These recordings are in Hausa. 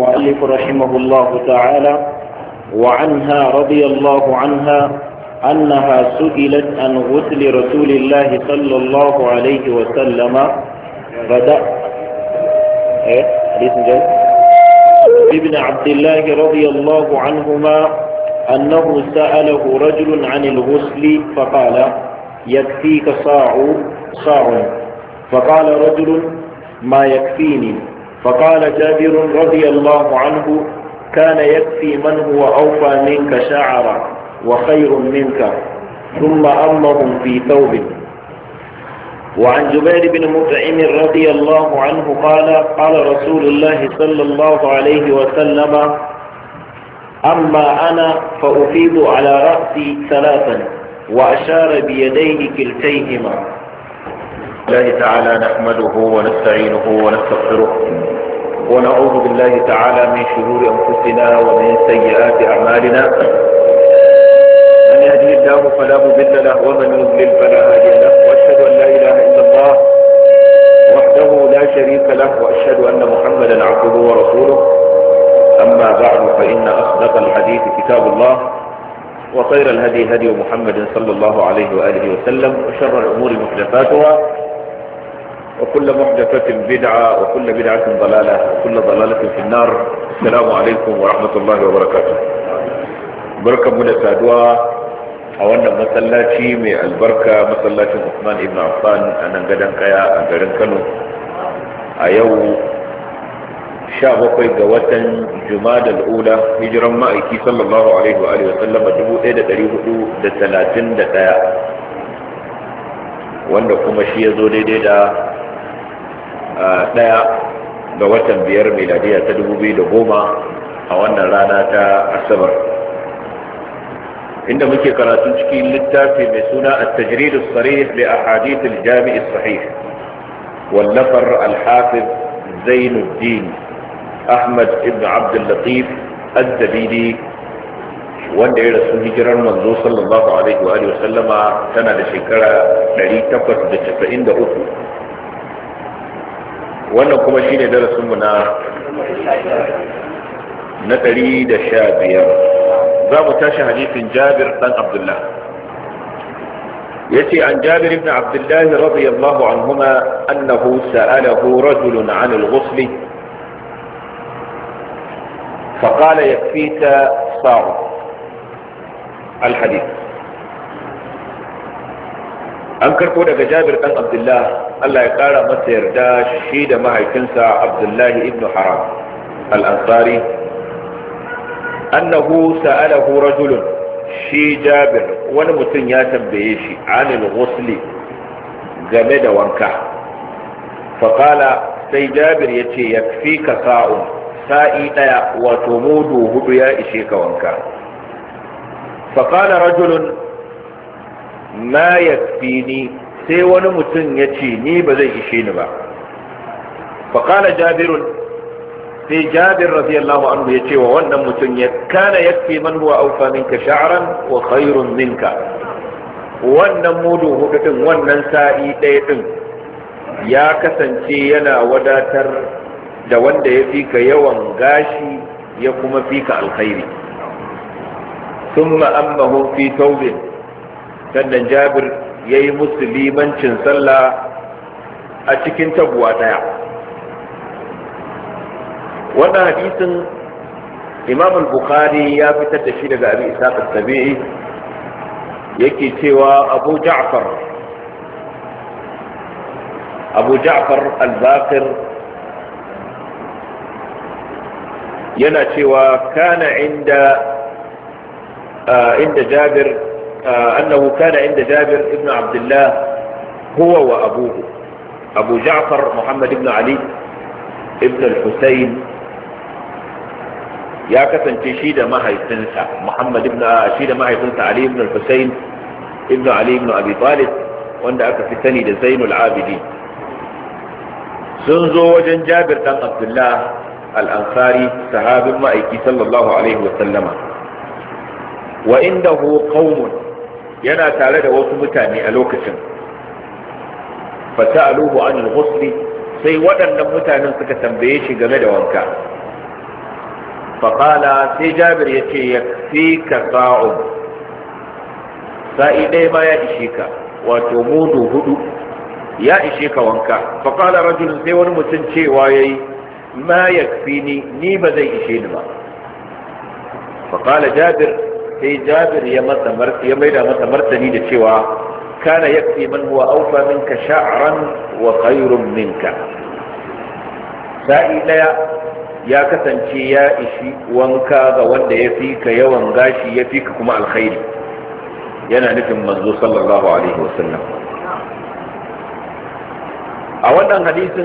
المؤلف رحمه الله تعالى وعنها رضي الله عنها أنها سئلت عن غسل رسول الله صلى الله عليه وسلم بدأ ابن عبد الله رضي الله عنهما أنه سأله رجل عن الغسل فقال يكفيك صاع فقال رجل ما يكفيني فقال جابر رضي الله عنه كان يكفي من هو أوفى منك شعرا وخير منك ثم أمهم في ثوب. وعن جبير بن مطعم رضي الله عنه قال رسول الله صلى الله عليه وسلم أما أنا فأفيض على رأسي ثلاثا وأشار بيديه كلتيهما. الله تعالى نحمده ونستعينه ونستغفره ونعوذ بالله تعالى من شرور أنفسنا ومن سيئات أعمالنا. من يهده الله فلا مضل له ومن يضلل فلا هادي له وأشهد أن لا إله إلا الله وحده لا شريك له وأشهد أن محمدا عبده ورسوله. أما بعد فإن أصدق الحديث كتاب الله وخير الهدي هدي محمد صلى الله عليه وآله وسلم وشر الأمور محدثاتها وكل محدثة بدعة وكل بدعة ضلالة وكل ضلالة في النار. السلام عليكم ورحمة الله وبركاته. بركة من السادوة أولا مسلاتي من البركة مسلاتي عثمان بن عفان أنا قدن كيا أقرن كانوا أيو شابقي قوة جماد الأولى هجرا مائكي صلى الله عليه وآله وسلم جبو إيدة دريبه دسلاتين دتايا wanda kuma shi ya zo daidai da ɗaya ga watan 5 miladiya ta 2010 a wannan rana ta asabar, inda muke karatun cikin littafi mai suna at-tajrid as-sarih li ahadith al-jami' as-sahih wallafar al-hafiz Zainuddin Ahmad ibn Abd al-Latif az-Zabidi wanda ya rasu hijirar manzo sallallahu alaihi wa alihi wasallama tana da shekara 893. wannan kuma shine darasin mu na 115. za mu tashi hadisin Jabir dan Abdullah. yace an Jabir ibn Abdullah radiyallahu anhuma annahu sa'alahu rajulun 'an al-ghusl فقال يكفيك صاع. الحديث an karko daga Jabir dan Abdullah Allah ya kara masa yarda shi da mahaifinsa Abdullah ibn Haram al-Ansari annahu sa'alahu rajulun, shi Jabir wani mutum ya tambaye shi anil ghusli game da wanka. faqala sai Jabir yace yakfika sa'un, sa'i daya wato mudu hudu ya ishe ka wanka. فقال رجل ما يكفيني, sai wani mutum ya ce ni ba zai ishe ni ba. faƙala jabirun, sai jabir radiyallahu anhu ya ce wa wannan mutum ya kana yakfi man huwa aufa minka sha'ran wa khairun minka. wannan mudu hudu din, wannan sa'i ɗaya din ya kasance yana wadatar da wanda ya fika yawan gashi ya kuma fika alkhairi. ثم أمه في ثوب, sannan Jabir yayi musulmancin sallah a cikin tabuwa daya. wannan hadisin Imam al-Bukhari ya fitar da shi daga Abi Ishaq as-Sabi'i, yake cewa Abu Ja'far al-Baqir yana cewa kana عند جابر أنه كان عند جابر ابن عبد الله هو وأبوه أبو جعفر محمد بن علي ابن الحسين يا كسن شيد ما هيتنسى محمد بن شيد ما هيتنسى علي بن الحسين ابن علي بن أبي طالب وأن أكفتني لزين العابدين. سنزو وجن جابر بن عبد الله الأنصاري صحابي مائكي صلى الله عليه وسلم wa indahu qaumun, yana tare da wasu mutane a lokacin. fasa'aluhu anil ghusli, sai waɗannan mutanen suka tambaye shi game da wanka. faƙala sai jabir ya ce ya fi ka sa'un sa'i ɗaya ma ya ishe ka wato mudu hudu ya ishe ka wanka faƙala rajulun sai wani mutum cewa ya yi ma ya fi ni ba zai ishe ni ba faƙala jabir sai jabir ya maida masa martani da cewa kana yakfi man huwa awfa minka sha'ran wa khairun minka sa'i ɗaya ya kasance ya ishi wanka ga wanda ya fi ka yawan gashi ya fi ka kuma alkhairi yana nufin manzo sallallahu alaihi wasallam a wannan hadisin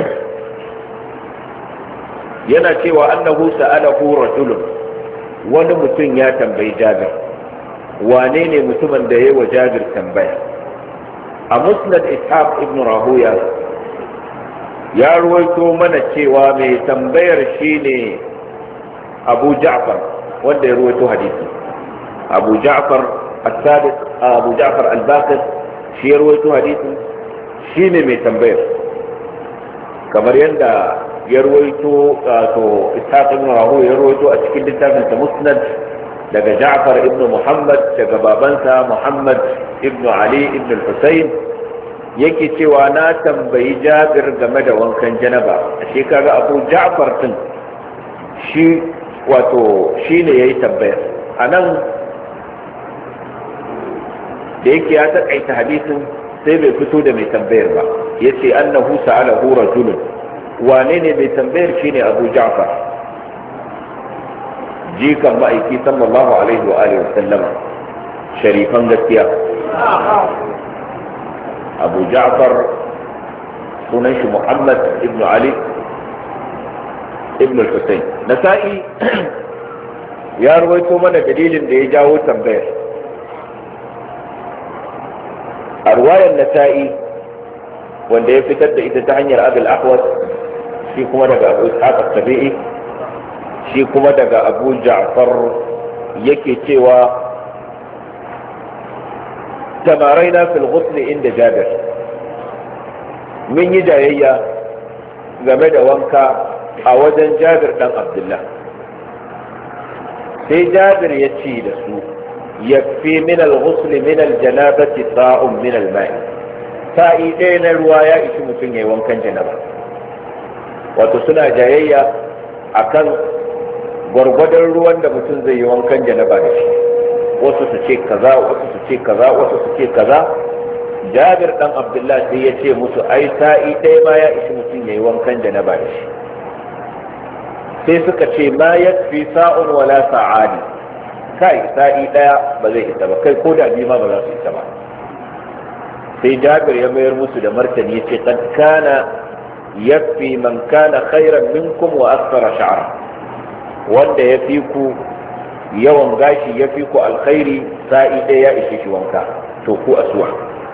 yana cewa annahu sa'alahu rajulun wani mutum ya tambayi Jabir wane ne mutumin da ya yi wa Jabir tambaya a musnad ishaq ibn rahuya ya ruwaito mana cewa mai tambayar shine Abu Ja'far wanda ya ruwaito hadisi Abu Ja'far as-Sadiq Abu Ja'far al-Baqir shi ya ruwaito hadisi shine mai tambayar kamar yadda ya ruwaito to Ishaq ibn Rahuya ya ruwaito a cikin littafin sa Musnad daga Ja'far ibn Muhammad daga babansa Muhammad ibn Ali ibn al-Husayn yake cewa na tambayi Jabir game da wankan janaba a shekara Abu Ja'far din shi wato shine yayi tambayar anan da yake ya takaita hadisin sai bai fito da mai tambayar ba yace annahu sa'alahu rajulun wane ne mai tambayar shine Abu Ja'far jikan ma'aiki sallallahu alaihi wa alihi wa sallama sharifan gaskiya Abu Ja'far sunan shi Muhammad ibn Ali ibn al-Husayn Nasa'i ya rawaito mana dalilin da ya jawo tambayar a ruwayar Nasa'i wanda ya fitar da ita ta hanyar Abul Ahwas shi kuma daga Abu Ishaq as-Sabi'i shi kuma daga Abu Ja'far yake cewa tamaraina fil ghusl inda Jabir mun yi jayayya game da wanka a wajen Jabir dan Abdullah sai Jabir ya ce da su yakfi min al-ghusl min al-janabati sa'un min al-ma'i sa'i ɗaya na ruwa ya ishi mutum yayi wankan janaba wato suna jayayya akan gwargwadon ruwan da mutum zai yi wankan janaba da shi wasu su ce kaza wasu su ce kaza wasu su ce kaza Jabir dan Abdullah sai ya ce musu ai sa'i ɗaya ma ya ishi mutum yayi wankan janaba da shi sai suka ce ma yakfi sa'un wala sa'ani kai sa'i ɗaya ba zai isa ba kai ko da biyu ma ba za su isa ba sai Jabir ya mayar musu da martani ya ce qad kana yakfi man kana khairan minkum wa akthara sha'ra wanda ya fi ku yawan gashi ya fi ku alkhairi sa'i ɗaya ya ishe shi wanka to ku asuwa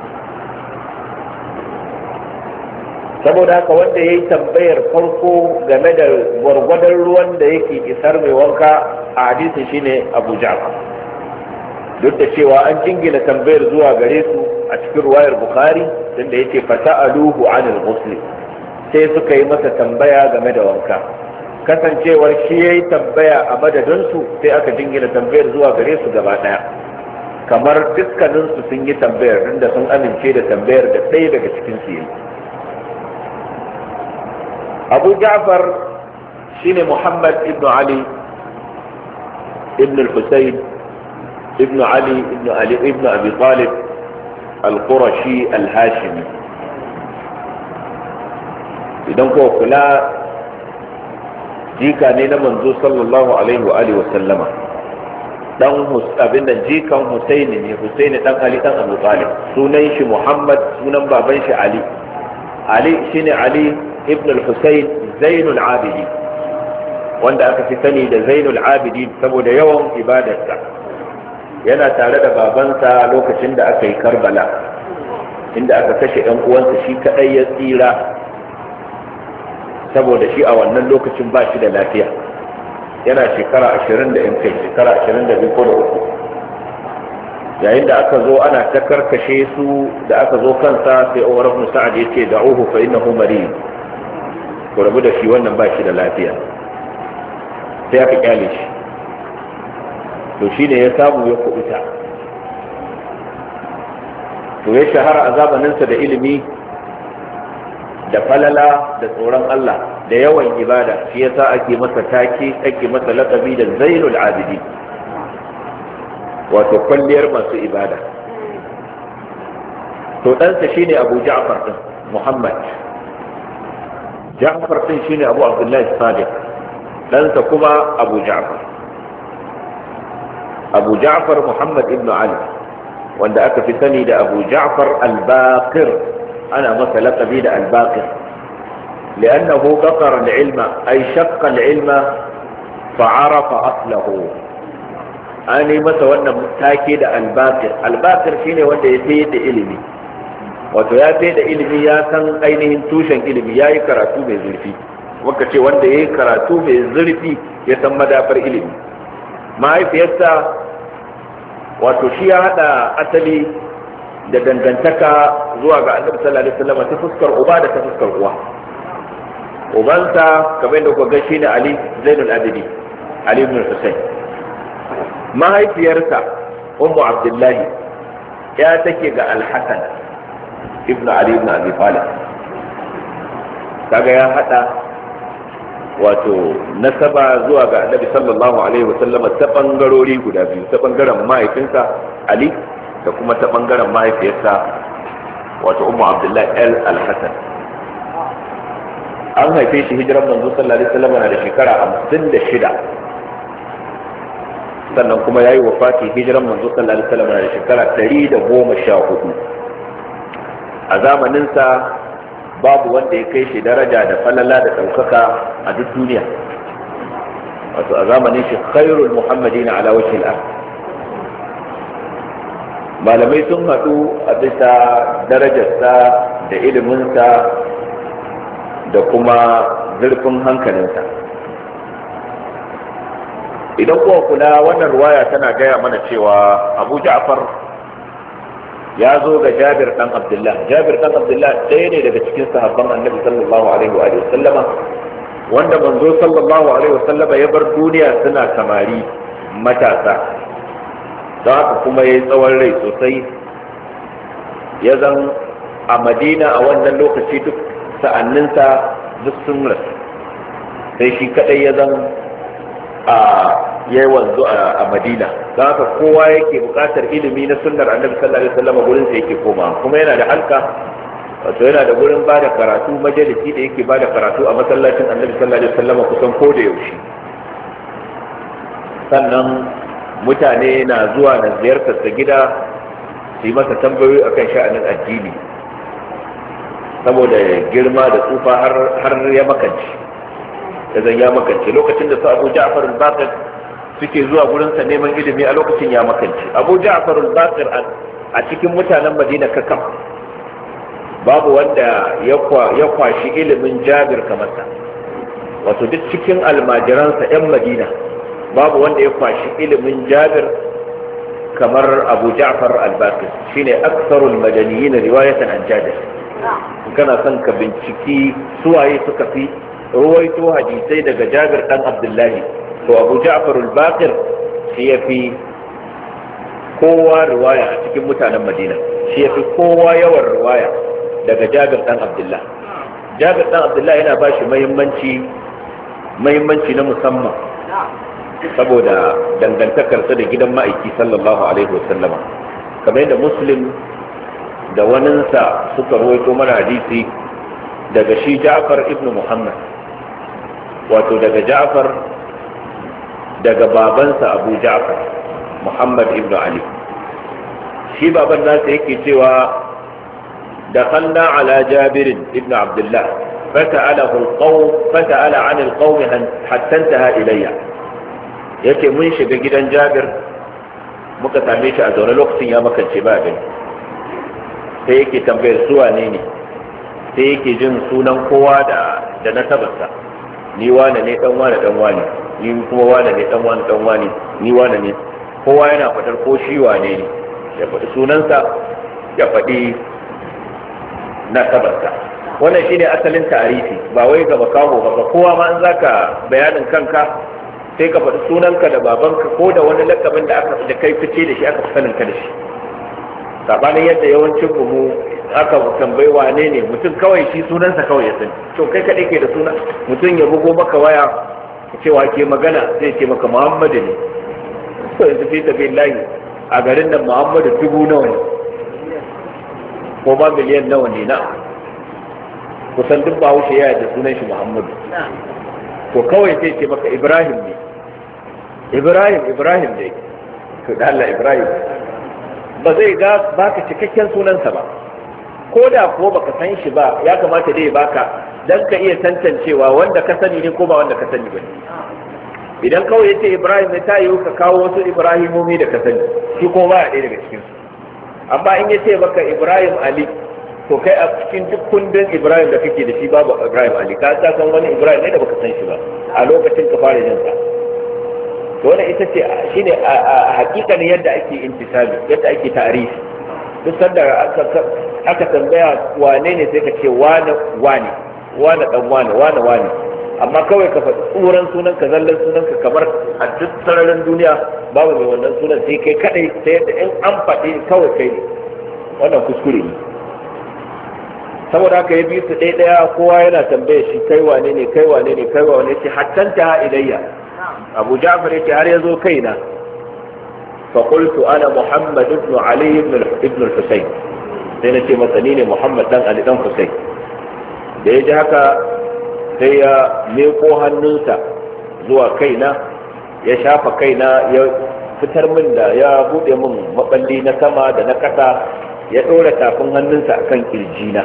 saboda haka wanda ya yi tambayar farko game da gwargwadon ruwan da yake isar mai wanka a hadisin shine Abu Ja'far duk da cewa an jingina tambayar zuwa gare su a cikin ruwayar Bukhari tunda yake fata'aluhu 'anil ghusl sai suka yi masa tambaya game da wanka kasancewar shi ya yi tambaya a madadinsu sai aka jingina tambayar zuwa gare su gaba daya kamar dukkaninsu sun yi tambayar inda sun amince da tambayar da ɗaya daga cikinsu yi Abu Ja'far shine Muhammad ibn Ali ibn al-Husayn ibn Ali ibn Abi Talib al-Qurashi al-Hashimi idan ko kula jika ne na manzo sallallahu alaihi wa alihi wa sallama dan abin da jikan Husaini ne Husaini dan Ali dan Abu Talib sunan shi Muhammad sunan baban shi Ali shine Ali ibn al-Husayn Zainul Abidin wanda aka fi sani da Zainul Abidin saboda yawan ibadarsa yana tare da babansa lokacin da aka yi Karbala inda aka kashe ɗan uwansa shi kadai ya tsira saboda shi a wannan lokacin ba shi da lafiya yana shekara 20 da kai shekara 22 ko da uku yayin da aka zo ana ta karkashe su da aka zo kansa sai Umar ibn Sa'ad ya ce da'uhu fa innahu marid ko rabu da shi wannan ba shi da lafiya sai aka kyale shi, to shine ya samu ya kubuta. To ya shahara a zamaninsa da ilimi da falala da tsoron Allah da yawan ibada, shi yasa ake masa take, ake masa laqabi da Zainul Abidin, wato kwalliyar masu ibada. To ɗansa shine Abu Ja'far din Muhammad. Ja'far din shine Abu Abdullah Sadiq, ɗansa kuma Abu Ja'far. Abu Ja'far Muhammad ibn Ali, wanda aka fi sani da Abu Ja'far al-Baqir, ana masa laqabi da al-Baqir لأنه بقر العلم أي شق العلم فعرف أصله. أنا masa wannan take da al-Baqir. Al-Baqir shine wanda ya fi da ilimi, wato ya fi da ilimi, ya san ainihin tushen ilimi, ya yi karatu mai zurfi. Muka ce wanda ya yi karatu mai zurfi ya san madafar ilimi. Mahaifiyarsa wato shi ya hada asali da dangantaka zuwa ga Annabi sallallahu alaihi wasallam ta fuskar uba da ta fuskar uwa. Ubansa kamar da kuka ga shine Ali Zainul Abidin, Ali ibn Husayn. Mahaifiyarsa Ummu Abdullah ya take ga Al-Hasan ibn Ali ibn Abi Talib. Kaga ya hada wato nasaba zuwa ga Annabi sallallahu alaihi wasallam ta bangarori guda biyu, ta bangaren mahaifinsa Ali da kuma ta bangaren mahaifiyarsa wato Ummu Abdullah al-Hasan. An haife shi hijiran manzo sallallahu alaihi wasallam na da shekara 56, sannan kuma yayi wafati hijiran manzo sallallahu alaihi wasallam na da shekara 114. A zamanin sa babu wanda ya kai shi daraja da falala da daukaka a duk duniya, wato a zamanin shi khairul muhammadin ala wajhi al-ard. Malamai sun haɗu a bisa darajarsa da iliminsa da kuma zurfin hankalinsa. Idan kuwa kula, wannan ruwaya tana gaya mana cewa Abu Ja'far ya zo ga Jabir dan Abdullah. Jabir dan Abdullah ɗaya ne daga cikin sahabban Annabi sallallahu alaihi wa sallama, wanda manzo sallallahu alaihi wa sallama ya bar duniya suna samari matasa, don haka kuma ya yi tsawon rai sosai. Ya zan a Madina a wannan lokaci duk sa'anninsa duk sun rasu, sai shi kadai ya zan ya yi wanzu a Madina. Don haka kowa yake bukatar ilimi na sunnar Annabi sallallahu alaihi wasallam gurin sa yake koma, kuma yana da halka, wato yana da gurin bada karatu, majalisi da yake bada karatu a masallacin Annabi sallallahu alaihi wasallam kusan ko da yaushe. Sannan mutane na zuwa na ziyartar sa gida su yi masa tambayoyi akan sha'anin addini, saboda girma da tsufa har ya makance, ya makance. Lokacin da su Abu Ja'far al-Baqir suke zuwa gurinsa neman ilimi, a lokacin ya makance. Abu Ja'far al-Baqir a cikin mutanen Madina kakam babu wanda ya kwashi ilimin Jabir kamar sa, wato duk cikin almajiransa 'yan Madina babu wanda ya kwashi ilimin Jabir kamar Abu Ja'far al-Baqir. Shine aktharul madaniyin riwayatan an Jabir. Kana son ka binciki suwaye suka fi ruwaito hadisai daga Jabir dan Abdullahi, to Abu Ja'far al-Baqir shi yafi kowa riwaya a cikin mutanen Madina, shi yafi kowa yawan riwaya daga Jabir dan Abdullah. Jabir dan Abdullah yana ba shi muhimmanci na musamman saboda dangantakarsa da gidan ma'aiki sallallahu alaihi wasallama, kamar yadda Muslim da waninsa suka rawaito mana hadisi daga shi Ja'far ibn Muhammad, wato daga Ja'far daga babansa Abu Ja'far Muhammad ibn Ali. Shi baban nasa yake cewa dakhalna ala Jabir ibn Abdullah fata'ala 'an al-qawm hatta intaha ilayya. Yake mun shiga gidan Jabir muka same shi a zaune, lokacin ya makance ba gani, sai yake tambayar su wane ne, sai yake jin sunan kowa da nasabarsa. Ni wane ne, dan wane dan wane, ni kuma wane ne, dan wane dan wane, ni wane ne. Kowa yana fadar ko shi wane ne, ya faɗi sunansa, ya faɗi nasabarsa. Wannan shine asalin tarihi, ba wai ga makaho ba. Kowa ma in zaka bayanin kanka sai ka faɗi sunanka da babanka ko da wani lakabin da aka da kai fice da shi aka fi sanin ka da shi. Sabanin yadda yawancin mu aka tambayi wane ne mutum kawai shi sunansa kawai ya sani, to kai kaɗai ke da suna, mutum ya bugo maka waya cewa ke magana zai ce maka Muhammadu ne, to yanzu fi sabilillahi a garin nan Muhammadu 1000 nawa ne ko ba miliyan nawa ne na kusan duk Bahaushe ya da sunan shi Muhammadu, to kawai sai ce maka Ibrahim ne, Ibrahim dai, to da Allah Ibrahim ba zai ga baka cikakken sunansa ba, ko da ko baka san shi ba ya kamata dai baka dan ka iya tantancewa wanda ka sani ne ko ba wanda ka sani ba. Idan kawai yace Ibrahim ne ta yi ka kawo wasu Ibrahimomi da ka sani, shi ko ba ɗaya daga cikin su. Amma in yace baka Ibrahim Ali, to kai a cikin duk kundin Ibrahim da kake da shi babu Ibrahim Ali, ka san wani Ibrahim ne da baka san shi ba a lokacin ka fara jin sa. To wannan ita ce shine a hakikanin yadda ake intisabi, yadda ake ta'arifi. Duk sanda aka tambaya wane ne sai ka ce wane dan wane, amma kawai ka faɗi tsoron sunan ka, zallan sunan ka, kamar a duk sararin duniya babu mai wannan sunan sai kai kadai, sai yadda in an faɗi kawai kai ne, wannan kuskure ne. Saboda haka ya bi su ɗaya kowa yana tambaye shi kai wane ne ce hattanta ilayya. Abu Ja'far yace har yazo kaina, fa qultu ana Muhammad ibn Ali ibn al-Husayn, sai nace masa ni ne Muhammad dan Ali dan Husayn. Da yaji haka sai ya meko hannunsa zuwa kaina, ya shafa kaina, ya fitar min da ya bude min maballi na sama da na kasa, ya dora tafin hannunsa akan kirjina.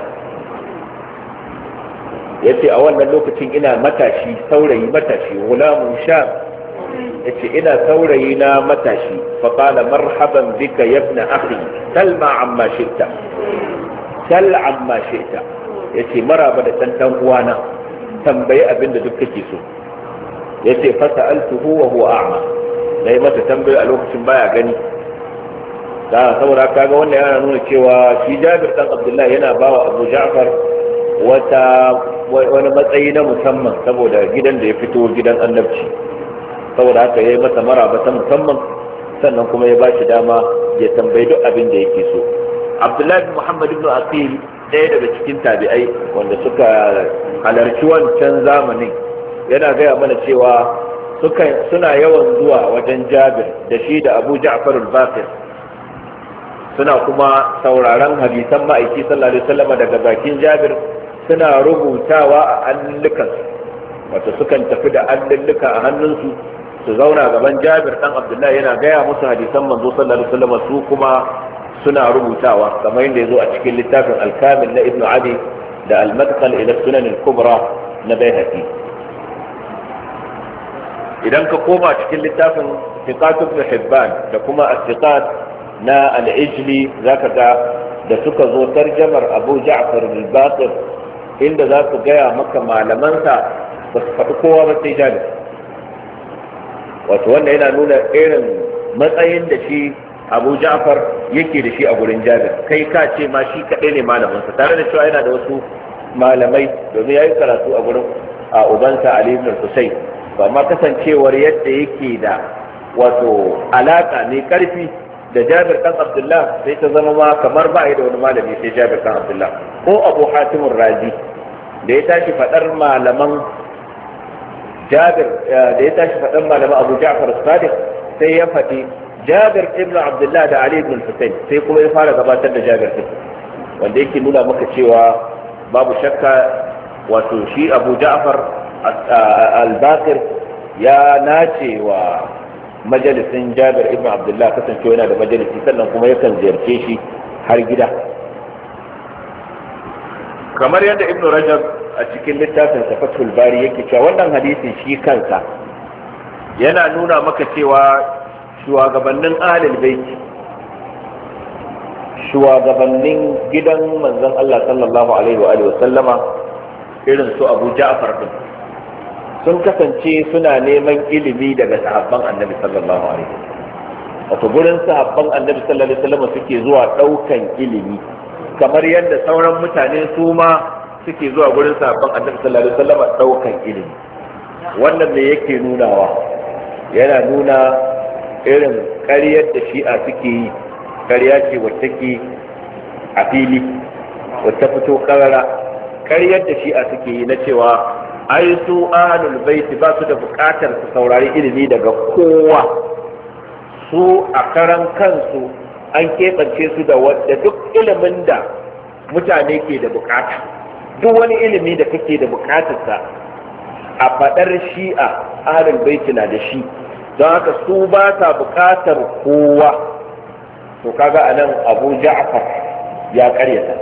Yace a wannan lokacin ina matashi, saurayi matashi, gulamun sha, yace ina saurayi na matashi. Fa qala marhaban bika ya ibn akhi, salma amma shi'ta, sal amma shi'ta, yace maraba da dan uwana, tambayi abinda duk kake so. Yace fa sa'altuhu wa huwa a'ma, dai mata tambayi a lokacin baya gani. Da saboda kaga wannan yana nuna cewa shi Jabir dan Abdullah yana bawa Abu Ja'far wani matsayi na musamman saboda gidan da ya fito, gidan annabci. Saboda haka ya yi masa maraba ta musamman, sannan kuma ya ba shi dama ya tambayi duk abin da yake so. Abdullahi bin Muhammad ibn Aqil, ɗaya daga cikin tabi'ai wanda suka halarci wancan zamanin, yana gaya mana cewa suna yawan zuwa wajen Jabir da shi da Abu Ja'far al-Baqir, suna kuma sauraron hadisan ma'aiki sallallahu alaihi wasallam daga bakin Jabir, suna rubutawa a allullukan, wato sukan tafi da allulluka a hannunsu su zauna gaban Jabir dan Abdullah yana gaya musu hadisan manzo sallallahu alaihi wasallam, su kuma suna rubutawa kamar yadda yazo a cikin littafin al-Kamil na Ibn Abi da al-Madkhal ila Sunan al-Kubra na Baihaqi. Idan ka koma cikin littafin Thiqat ibn Hibban da kuma As-Thiqat na al-Ijli, zaka ga da suka zo tarjamar Abu Ja'far al-Baqir, inda za su gaya maka malamansa ba su faɗi kowa ba sai Jabir. Wato wanda yana nuna irin matsayin da shi Abu Ja'far yake da shi a gurin Jabir, kai ka ce ma shi kaɗai ne malamansa, tare da cewa yana da wasu malamai domin ya yi karatu a gurin ubansa Ali ibn Husayn, amma kasancewar yadda yake da wato alaka ne karfi da Jabir dan Abdullah, sai ta zama ma kamar ba da wani malami sai Jabir dan Abdullah. Ko Abu Hatim Razi da ya tashi fadar malaman Jabir, da ya tashi fadar malaman Abu Ja'far as-Sadiq, sai ya fadi Jabir ibn Abdullah da Ali ibn Husayn, sai kuma ya fara gabatar da Jabir din, wanda yake nuna maka cewa babu shakka wato shi Abu Ja'far al-Baqir ya nace wa majalisin Jabir ibn Abdullah, kasancewa yana da majalisi, sannan kuma yakan ziyarce shi har gida. Kamar yadda Ibn Rajab a cikin littafin Fathul Bari yake cewa wannan hadisin shi kansa yana nuna maka cewa shugabannin ahlul bait, shugabannin gidan manzon Allah sallallahu alaihi wa alihi wa sallama, irin su Abu Ja'far din, sun kasance suna neman ilimi daga sahabban annabi sallallahu alaihi wasallam. Wato gurin sahabban annabi sallallahu alaihi wasallam suke zuwa daukan ilimi, kamar yadda sauran mutane su ma suke zuwa gurin sahabban annabi sallallahu alaihi wasallam daukan ilimi. Wannan me yake nunawa? yana nuna irin ƙaryar da shi'a suke yi, ƙarya ce wacce ke a fili, wacce fito ƙarara. Ƙaryar da shi'a suke yi na cewa ai su ahlul baiti ba su da buƙatar su saurari ilimi daga kowa, su a karan kansu an keɓance su da wadda duk ilimin da mutane ke da buƙata, duk wani ilimi da kake da buƙatarsa a faɗar shi'a ahlul baiti na da shi, don haka su ba sa buƙatar kowa. to kaga anan Abu Ja'far ya ƙaryata,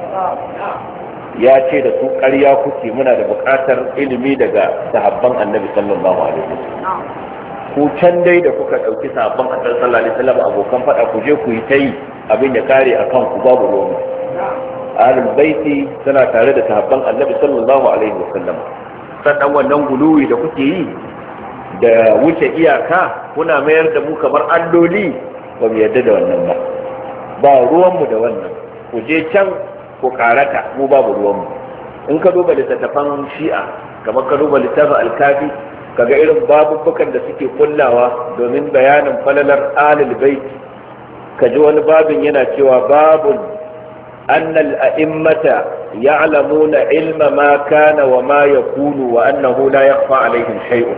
ya ce da su ƙarya kuke, muna da buƙatar ilimi daga sahabban annabi sallallahu alaihi wasallam. Ku can dai da kuka ɗauki sahabban annabi sallallahu alaihi wasallam abokan faɗa, ku je ku yi ta yi abin ya kare a kanku, babu ruwan. Ahlul baiti suna tare da sahabban annabi sallallahu alaihi wasallam. Sannan wannan guluwi da kuke yi da wuce iyaka, kuna mayar da mu kamar alloli, ba mu yarda da wannan ba, ba ruwanmu da wannan. Ku je can ko karata, mu babu ruwanmu. In ka duba littattafan shi'a, kamar ka duba littafin alkafi, kaga irin babubukan da suke kullawa domin bayanin falalar ahlul bait. Ka ji wani babin yana cewa babun annal a'immata ya'lamuna ilma ma kana wa ma yakunu wa annahu la yakhfa alaihim shay'un.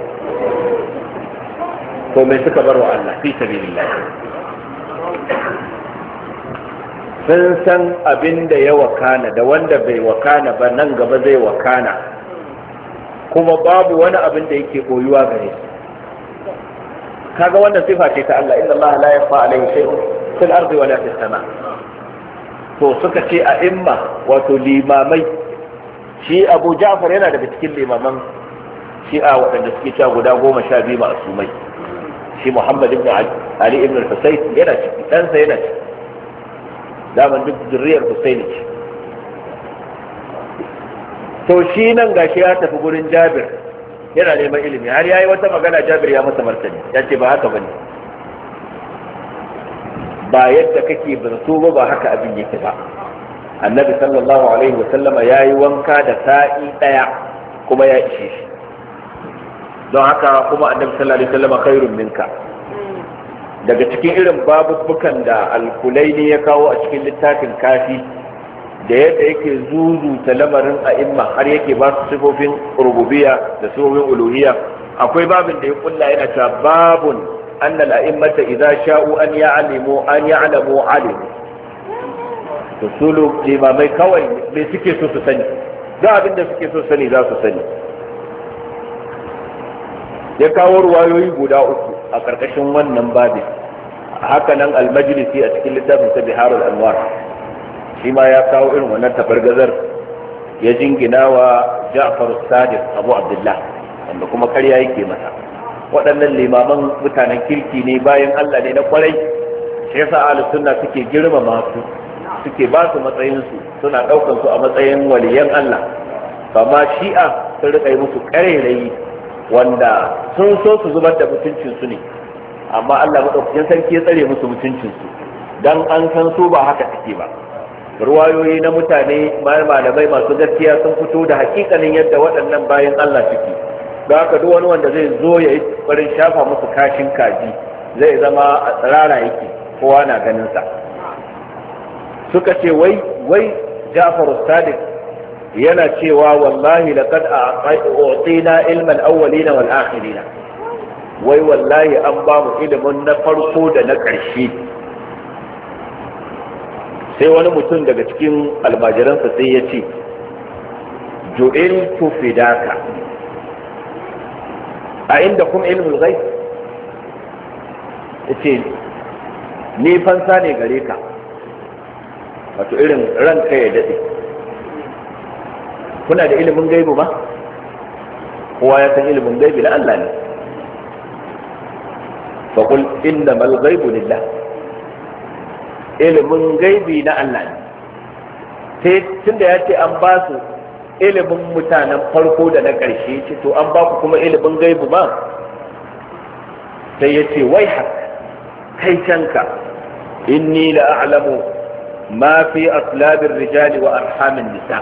To me suka bar wa Allah fi sabilillah? Sun san abin da ya wakana da wanda bai wakana ba nan gaba zai wakana, kuma babu wani abin da yake koyuwa gare su. Kaga wannan sifa ce ta Allah, inna Allah la yakhfa alayhi shay'un fil ardi wala fis sama. To suka ce a imma, wato limamai. Shi Abu Ja'far yana daga cikin limaman shi'a waɗanda suke cewa guda 12 ma'asumai. Shi Muhammad ibn Ali ibn al-Husayn yana ciki, ɗansa yana ciki. Daman duk zuriyar Husaini ce. To shi nan gashi ya tafi gurin Jabir yana neman ilimi, har yayi wata magana Jabir ya masa martani, ya ce ba haka bane, ba yadda kake zato ba haka abin yake ba. Annabi sallallahu alaihi wa sallama yayi wanka da sa'i daya kuma ya ishe shi, don haka kuma Annabi sallallahu alaihi wa sallama khairun minka. Daga cikin irin babubukan da al-Kulaini ya kawo a cikin littafin kafi, da yadda yake zuzuta lamarin a'imma har yake ba su sifofin rububiyya da sifofin uluhiyya, akwai babin da ya kulla yana cewa babun annal a'immata idza sha'u an ya'lamu alimu. To sulu limamai kawai me suke so su sani, da abin da suke so sani za su sani. Ya kawo ruwayoyi guda uku a ƙarƙashin wannan babin. Haka nan al-Majlisi a cikin littafin sa Biharul Anwar, shi ma ya kawo irin wannan tabargazar, ya jingina wa Ja'far as-Sadiq Abu Abdullah, wanda kuma karya yake masa. Waɗannan limaman mutanen kirki ne, bayan Allah ne na kwarai, shi yasa ahlus sunna suke girmama su, suke ba su matsayin su, suna ɗaukan su a matsayin waliyan Allah. Amma shi'a sun rika yi musu ƙarairayi wanda sun so su zubar da mutuncin su ne, amma Allah madaukakin sarki ya tsare musu mutuncin su, dan an san su ba haka take ba. Ruwayoyi na mutane malamai masu gaskiya sun fito da hakikanin yadda waɗannan bayan Allah suke. Don haka duk wani wanda zai zo ya yi farin shafa musu kashin kaji zai zama a tsirara yake, kowa na ganin sa. Suka ce wai Ja'far as-Sadiq yana cewa wallahi laqad a'tina ilmal awwalina wal akhirina, wai wallahi an ba mu ilimin na farko da na ƙarshe. Sai wani mutum daga cikin almajiransa sai ya ce ju'iltu fidaka a inda kuma ilmul ghaib, yace ni fansa ne gare ka, wato irin ranka ya dade. Kuna da ilimin gaibu ba? Kowa ya san ilimin gaibi da Allah ne. fa qul innamal ghaibu lillah, ilimin gaibi na Allah ne. Sai tunda ya ce an ba su ilimin mutanen farko da na ƙarshe, ce to an ba ku kuma ilimin gaibu ba? Sai ya ce wai haka kai canka, inni la a'lamu ma fi aslabir rijali wa arhamin nisa,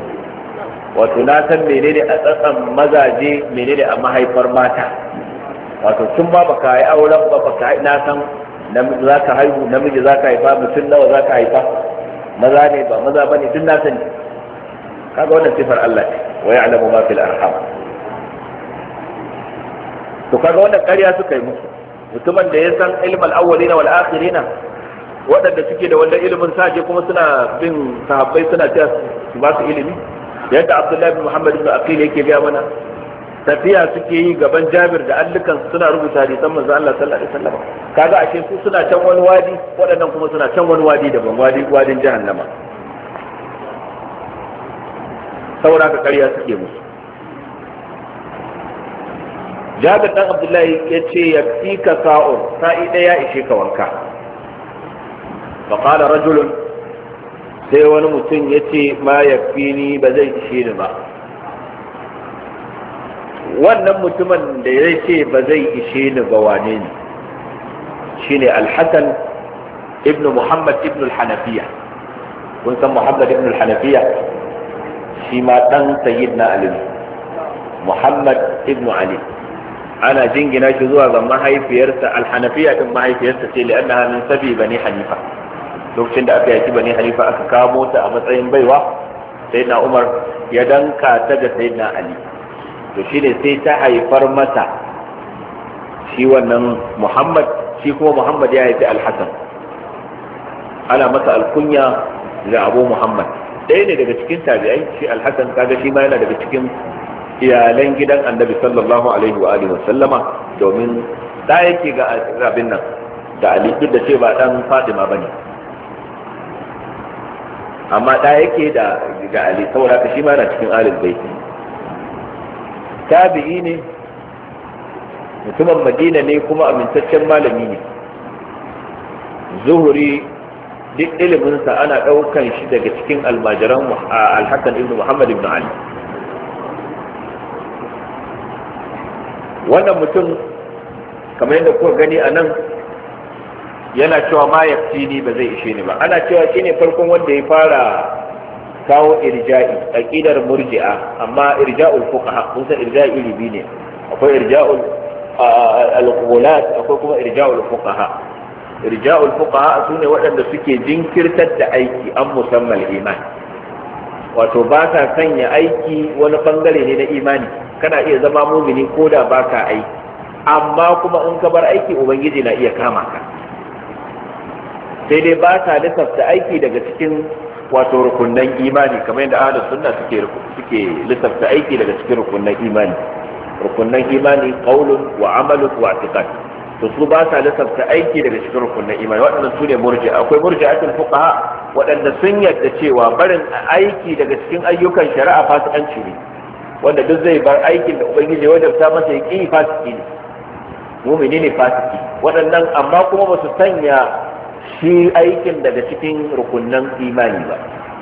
wato na san menene a tsatsan mazaje, menene a mahaifar mata. wato tun ba baka yi auren ba baka yi na san za ka haihu namiji za ka haifa mutum nawa za ka haifa maza ne ba maza ba ne duk na sani. kaga wannan sifar Allah ce wa ya'lamu ma fil arham. to kaga wannan ƙarya suka yi musu. mutumin da ya san ilmal awwalina wal akhirina waɗanda suke da wannan ilimin saje kuma suna bin sahabbai suna cewa su ba su ilimi yadda Abdullahi bin Muhammad ibn Aqil yake gaya mana tafiya suke yi gaban Jabir da allukan suna rubuta hadisan manzo Allah sallallahu alaihi wasallam kaga ashe su suna can wani wadi waɗannan kuma suna can wani wadi daban wadin jahannama saboda ka ƙarya suke musu. Jabir dan Abdullahi ya ce ya fi ka sa'un sa'i ɗaya ya ishe ka wanka. Fa qala rajulun sai wani mutum ya ce ma ya fi ni ba zai ishe ni ba. Wannan mutumin da ya ce ba zai ishe ni ba wane ne? Shine Al-Hasan ibn Muhammad ibn al-Hanafiya. Kun san Muhammad ibn al-Hanafiya? Shi ma dan Sayyidina Ali. Muhammad ibn Ali. ana jingina shi zuwa ga mahaifiyarsa alhanafiya din mahaifiyarsa ce li'annaha min sabi bani hanifa lokacin da aka yaki bani hanifa aka kamo ta a matsayin baiwa sayyidina umar ya danka ta ga sayyidina ali to shine sai ta haifar masa shi wannan muhammad shi kuma muhammad ya haifi alhasan ana masa alkunya ga abu muhammad ɗaya ne daga cikin tabi'ai shi alhasan kaga shi ma yana daga cikin iyalan gidan annabi sallallahu alaihi wa alihi wa sallama domin da yake ga abin nan da Ali duk da ce ba dan Fatima bane amma da yake da ga Ali saboda ka shi ma yana cikin ahlul bait tabi'i ne mutumin Madina ne kuma amintaccen malami ne Zuhri duk iliminsa ana daukan shi daga cikin almajiran Al-Hasan ibn Muhammad ibn Ali wannan mutum kamar yadda kuka gani a nan yana cewa ma yafi ni ba zai ishe ni ba ana cewa shine farkon wanda ya fara kawo irja'i aqidar murji'a amma irja'ul fuqaha kun san irja'i iri biyu ne akwai irja'ul al-ghulat akwai kuma irja'ul fuqaha irja'ul fuqaha sune waɗanda suke jinkirtar da aiki an musammal iman wato ba sa sanya aiki wani bangare ne na imani kana iya zama mumini ko da baka aiki amma kuma in ka bar aiki ubangiji na iya kama ka sai dai ba sa lissafta aiki daga cikin wato rukunnan imani kamar yadda ahlus sunna suke lissafta aiki daga cikin rukunnan imani qaulun wa amalun wa i'tiqad to su ba sa lissafta aiki daga cikin rukunnan imani waɗannan su ne murji'a akwai murji'atul fuqaha waɗanda sun yadda cewa barin aiki daga cikin ayyukan shari'a fasikanci ne wanda duk zai bar aikin da ubangiji wajabta masa ya ƙi fasiki ne mumini ne fasiki waɗannan amma kuma ba su sanya shi aikin daga cikin rukunnan imani ba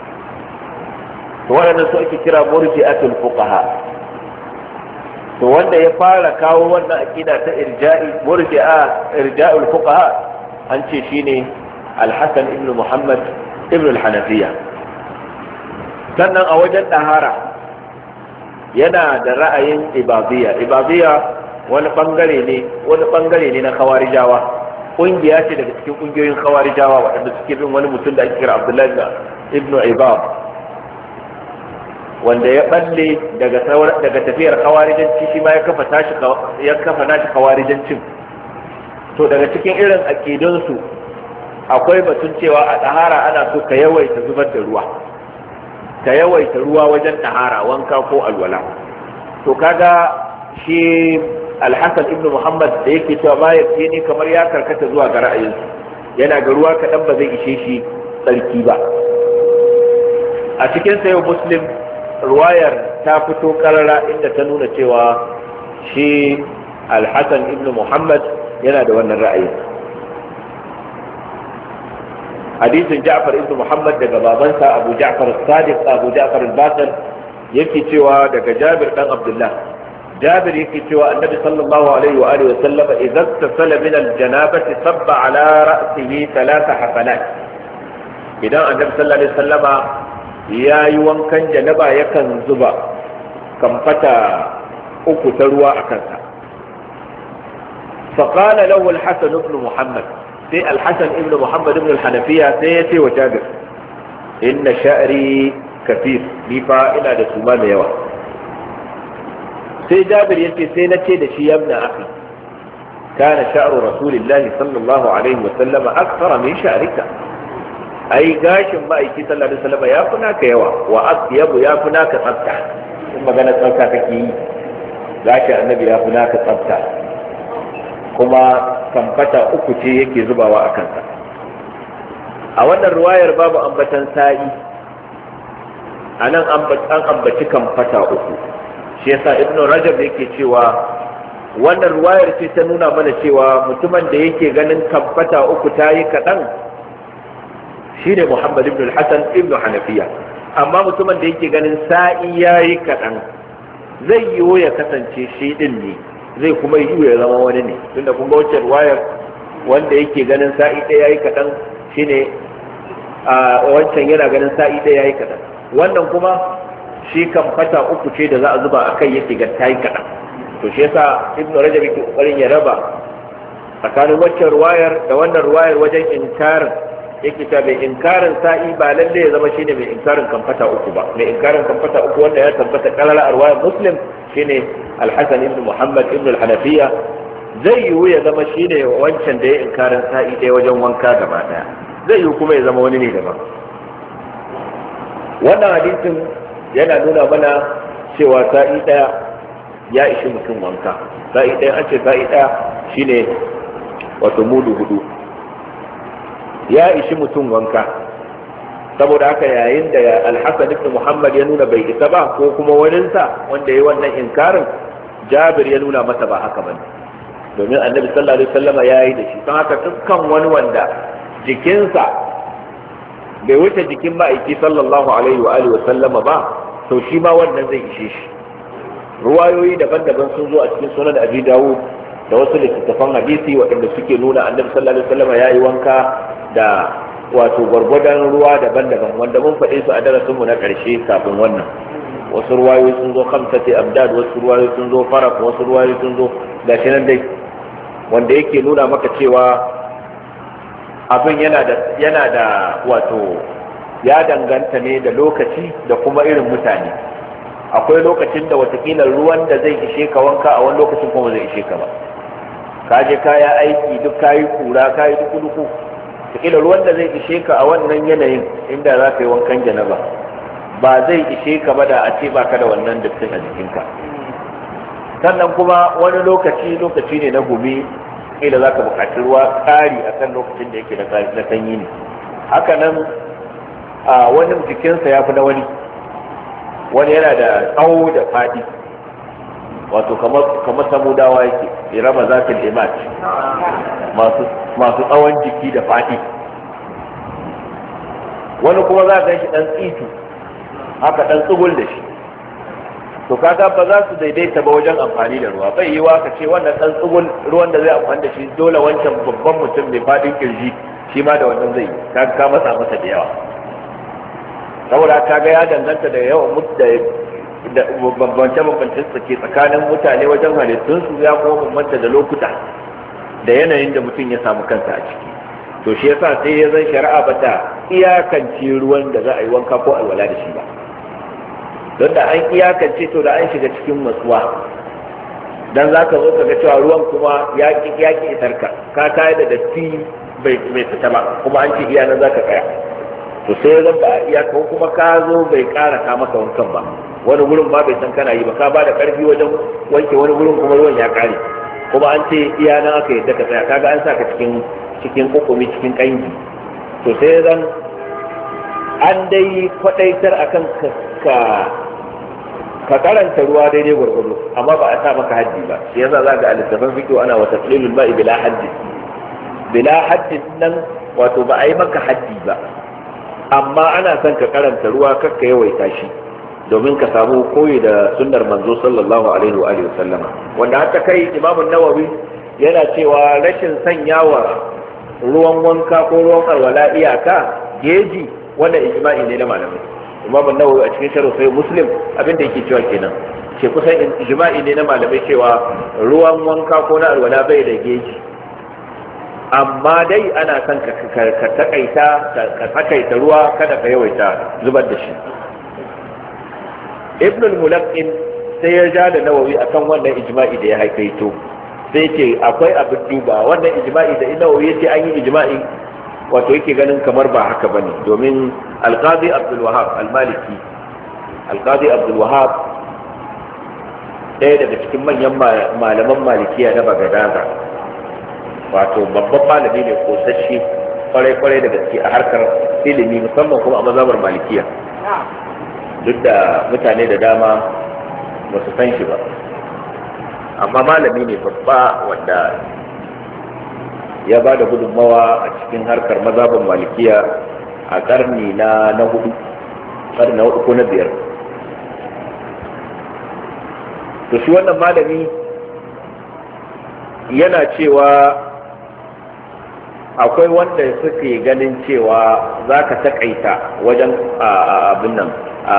to waɗannan su ake kira murji'atul fuqaha to wanda ya fara kawo wannan aqida ta irja'ul fuqaha an ce shine al-Hasan ibn Muhammad ibn al-Hanafiya sannan a wajen dahara yana da ra'ayin ibadiyya wani bangare ne na khawarijawa kungiya ce daga cikin kungiyoyin khawarijawa waɗanda suke bin wani mutum da ake kira Abdullahi ibn Ibab wanda ya balle daga tafiyar khawarijanci shi ma ya kafa nashi khawarijancin to daga cikin irin aqidunsu akwai batun cewa a tahara ana so ka yawaita zubar da ruwa ka yawaita ruwa wajen tahara wanka ko alwala to kaga shi Al-Hasan ibn Muhammad da yake cewa ba ya ni kamar ya karkata zuwa ga ra'ayinsu yana ga ruwa kaɗan ba zai ishe shi tsarki ba a cikin sayo Muslim ruwayar ta fito karara inda ta nuna cewa shi Al-Hasan ibn Muhammad yana da wannan ra'ayi hadisin Ja'far ibn Muhammad daga babansa Abu Ja'far as-Sadiq Abu Ja'far al-Baqir yake cewa daga Jabir dan Abdullah Jabir yake cewa Annabi sallallahu alaihi wa alihi wa sallam idza tasala min al-janabati sabba ala ra'sihi thalatha hafanat idan Annabi sallallahu alaihi wa sallama yayi wankan janaba yakan zuba kamfata uku ta ruwa a kansa فقال له الحسن بن محمد سي الحسن بن محمد بن الحنفية سيتي وجابر إن شعري كثير لفا إلى دسوما ميوا سي جابر يتي سينتي دشي يا ابن أخي كان شعر رسول الله صلى الله عليه وسلم أكثر من شعرك أي قاشم ما أيكي صلى الله عليه وسلم يا فناك يوا وأطيب يا فناك صبتع ثم قالت صبتع تكي قاشا النبي يا فناك صبتع kuma kamfata uku ce yake zubawa a kansa. A wannan ruwayar babu ambatan sa'i, a nan an ambaci kamfata uku. Shi yasa Ibn Rajab yake cewa wannan ruwayar ce ta nuna mana cewa mutumin da yake ganin kamfata uku ta yi kaɗan shi ne Muhammad ibn Hassan ibn Hanafiya. Amma mutumin da yake ganin sa'i ya yi kaɗan zai yiwu ya kasance shi ɗin ne. Zai kuma yi ya zama wani ne tunda kun ga wacce wayar wanda yake ganin sa'i ɗaya yayi kaɗan shine a wancan yana ganin sa'i ɗaya yayi kaɗan wannan kuma shi kan fata uku ce da za a zuba a kai yake ga tayi kaɗan to shi yasa ibnu rajab yake kokarin ya raba tsakanin wacce wayar da wannan wayar wajen inkarin yake ta mai inkarin sa'i ba lalle ya zama shine mai inkarin kan fata uku ba mai inkarin kan fata uku wanda ya tabbata kalala arwayar muslim shine al-Hasan ibn Muhammad ibn al-Hanafiya zai yiwu ya zama shine wancan da ya inkarin sa'i ɗaya wajen wanka gaba daya zai yiwu kuma ya zama wani ne daban wannan hadisin yana nuna mana cewa sa'i ɗaya ya ishi mutum wanka sa'i ɗaya an ce sa'i ɗaya shine wato mudu hudu ya ishi mutum wanka saboda haka yayin da al-Hasan ibn Muhammad ya nuna bai isa ba ko kuma waninsa wanda ya yi wannan inkarin Jabir ya nuna masa ba haka bane domin Annabi sallallahu alaihi wasallam ya yi da shi don haka dukkan wani wanda jikinsa bai wuce jikin ma'aiki sallallahu alaihi wa alihi wasallama ba to shi ma wannan zai ishe shi ruwayoyi daban-daban sun zo a cikin sunan Abi Dawud da wasu littattafan hadisi waɗanda suke nuna Annabi sallallahu alaihi wasallam ya yi wanka da wato gwargwadon ruwa daban-daban wanda mun faɗe su a darasinmu na ƙarshe kafin wannan wasu ruwayoyi sun zo khamsati abdad wasu ruwayoyi sun zo farq wasu ruwayoyi sun zo gashi nan dai wanda yake nuna maka cewa abin yana da wato ya danganta ne da lokaci da kuma irin mutane akwai lokacin da watakila ruwan da zai ishe ka wanka a wani lokacin kuma zai ishe ka ba ka je kaya aiki duk kayi kura kayi duku kila ruwan da zai ishe ka a wannan yanayin inda za ka yi wankan janaba ba zai ishe ka ba da a ce baka da wannan dattin a jikinka sannan kuma wani lokaci ne na gumi kila za ka buƙaci ruwa ƙari a kan lokacin da yake na sanyi ne haka nan a wani jikinsa ya fi na wani yana da tsawo da faɗi wato kamar samudawa yake irama zafin imat masu tsawon jiki da faɗi wani kuma za ka shi ɗan tsitu haka ɗan tsugul da shi to kaga ba za su daidaita ba wajen amfani da ruwa bai yi wa ka ce wannan ɗan tsugul ruwan da zai amfani da shi dole wancan babban mutum mai faɗin kirji shi ma da wannan zai ka masa da yawa saboda kaga ya danganta da yawan da bambance-bambancen ke tsakanin mutane wajen halittunsu ya kuma bambanta da lokuta da yanayin da mutum ya samu kansa a ciki to shi yasa sai ya zan shari'a ba ta iyakance ruwan da za a yi wanka ko alwala da shi ba don da an iyakance to da an shiga cikin matsuwa dan za ka zo ka ga cewa ruwan kuma ya ki isarka ka tayar da datti bai fita ba kuma an ce iya nan za ka tsaya to sai zan ba iyaka kuma ka zo bai kara ka maka wankan ba wani gurin ba bai san kana yi ba ka ba da karfi wajen wanke wani gurin kuma ruwan ya kare kuma an ce iya nan aka yadda ka tsaya kaga an sa ka cikin kokumi cikin kangi to sai zan an dai kwadaitar akan ka karanta ruwa daidai gwargwado amma ba a sa maka haddi ba shi yasa za ga alittafan fiqh ana wa taqlilul ma'i bila haddi nan wato ba a yi maka haddi ba amma ana son ka karanta ruwa kakka yawaita shi domin ka samu koyi da sunnar manzo sallallahu alaihi wa alihi wasallama wanda haka kai Imam Nawawi yana cewa rashin sanyawa ruwan wanka ko ruwan alwala iyaka geji wanda ijma'i ne na malamai Imam Nawawi a cikin sharh sai Muslim abinda yake cewa kenan ce kusan ijma'i ne na malamai cewa ruwan wanka ko na alwala bai da geji, amma dai ana son ka takaita ruwa, kada ka yawaita zubar da shi. Ibn al-Mulaqqin sai ya ja da Nawawi akan wannan ijma'i da ya haikaito, sai ce akwai abin duba wannan ijma'i da Nawawi yace an yi ijma'i, wato yake ganin kamar ba haka bane, domin al-Qadi Abdul Wahhab al-Maliki, al-Qadi Abdul Wahhab ɗaya daga cikin manyan malaman malikiya na Bagadaza, wato babban malami ne kosasshe kwarai da gaske a harkar ilimi, musamman kuma a mazhabar malikiya, duk da mutane da dama ba su san shi ba, amma malami ne babba wanda ya ba da gudunmawa a cikin harkar mazhabar malikiya a karni na hudu ko na biyar. to shi wannan malami yana cewa akwai wanda suke ganin cewa za ka taƙaita wajen abin nan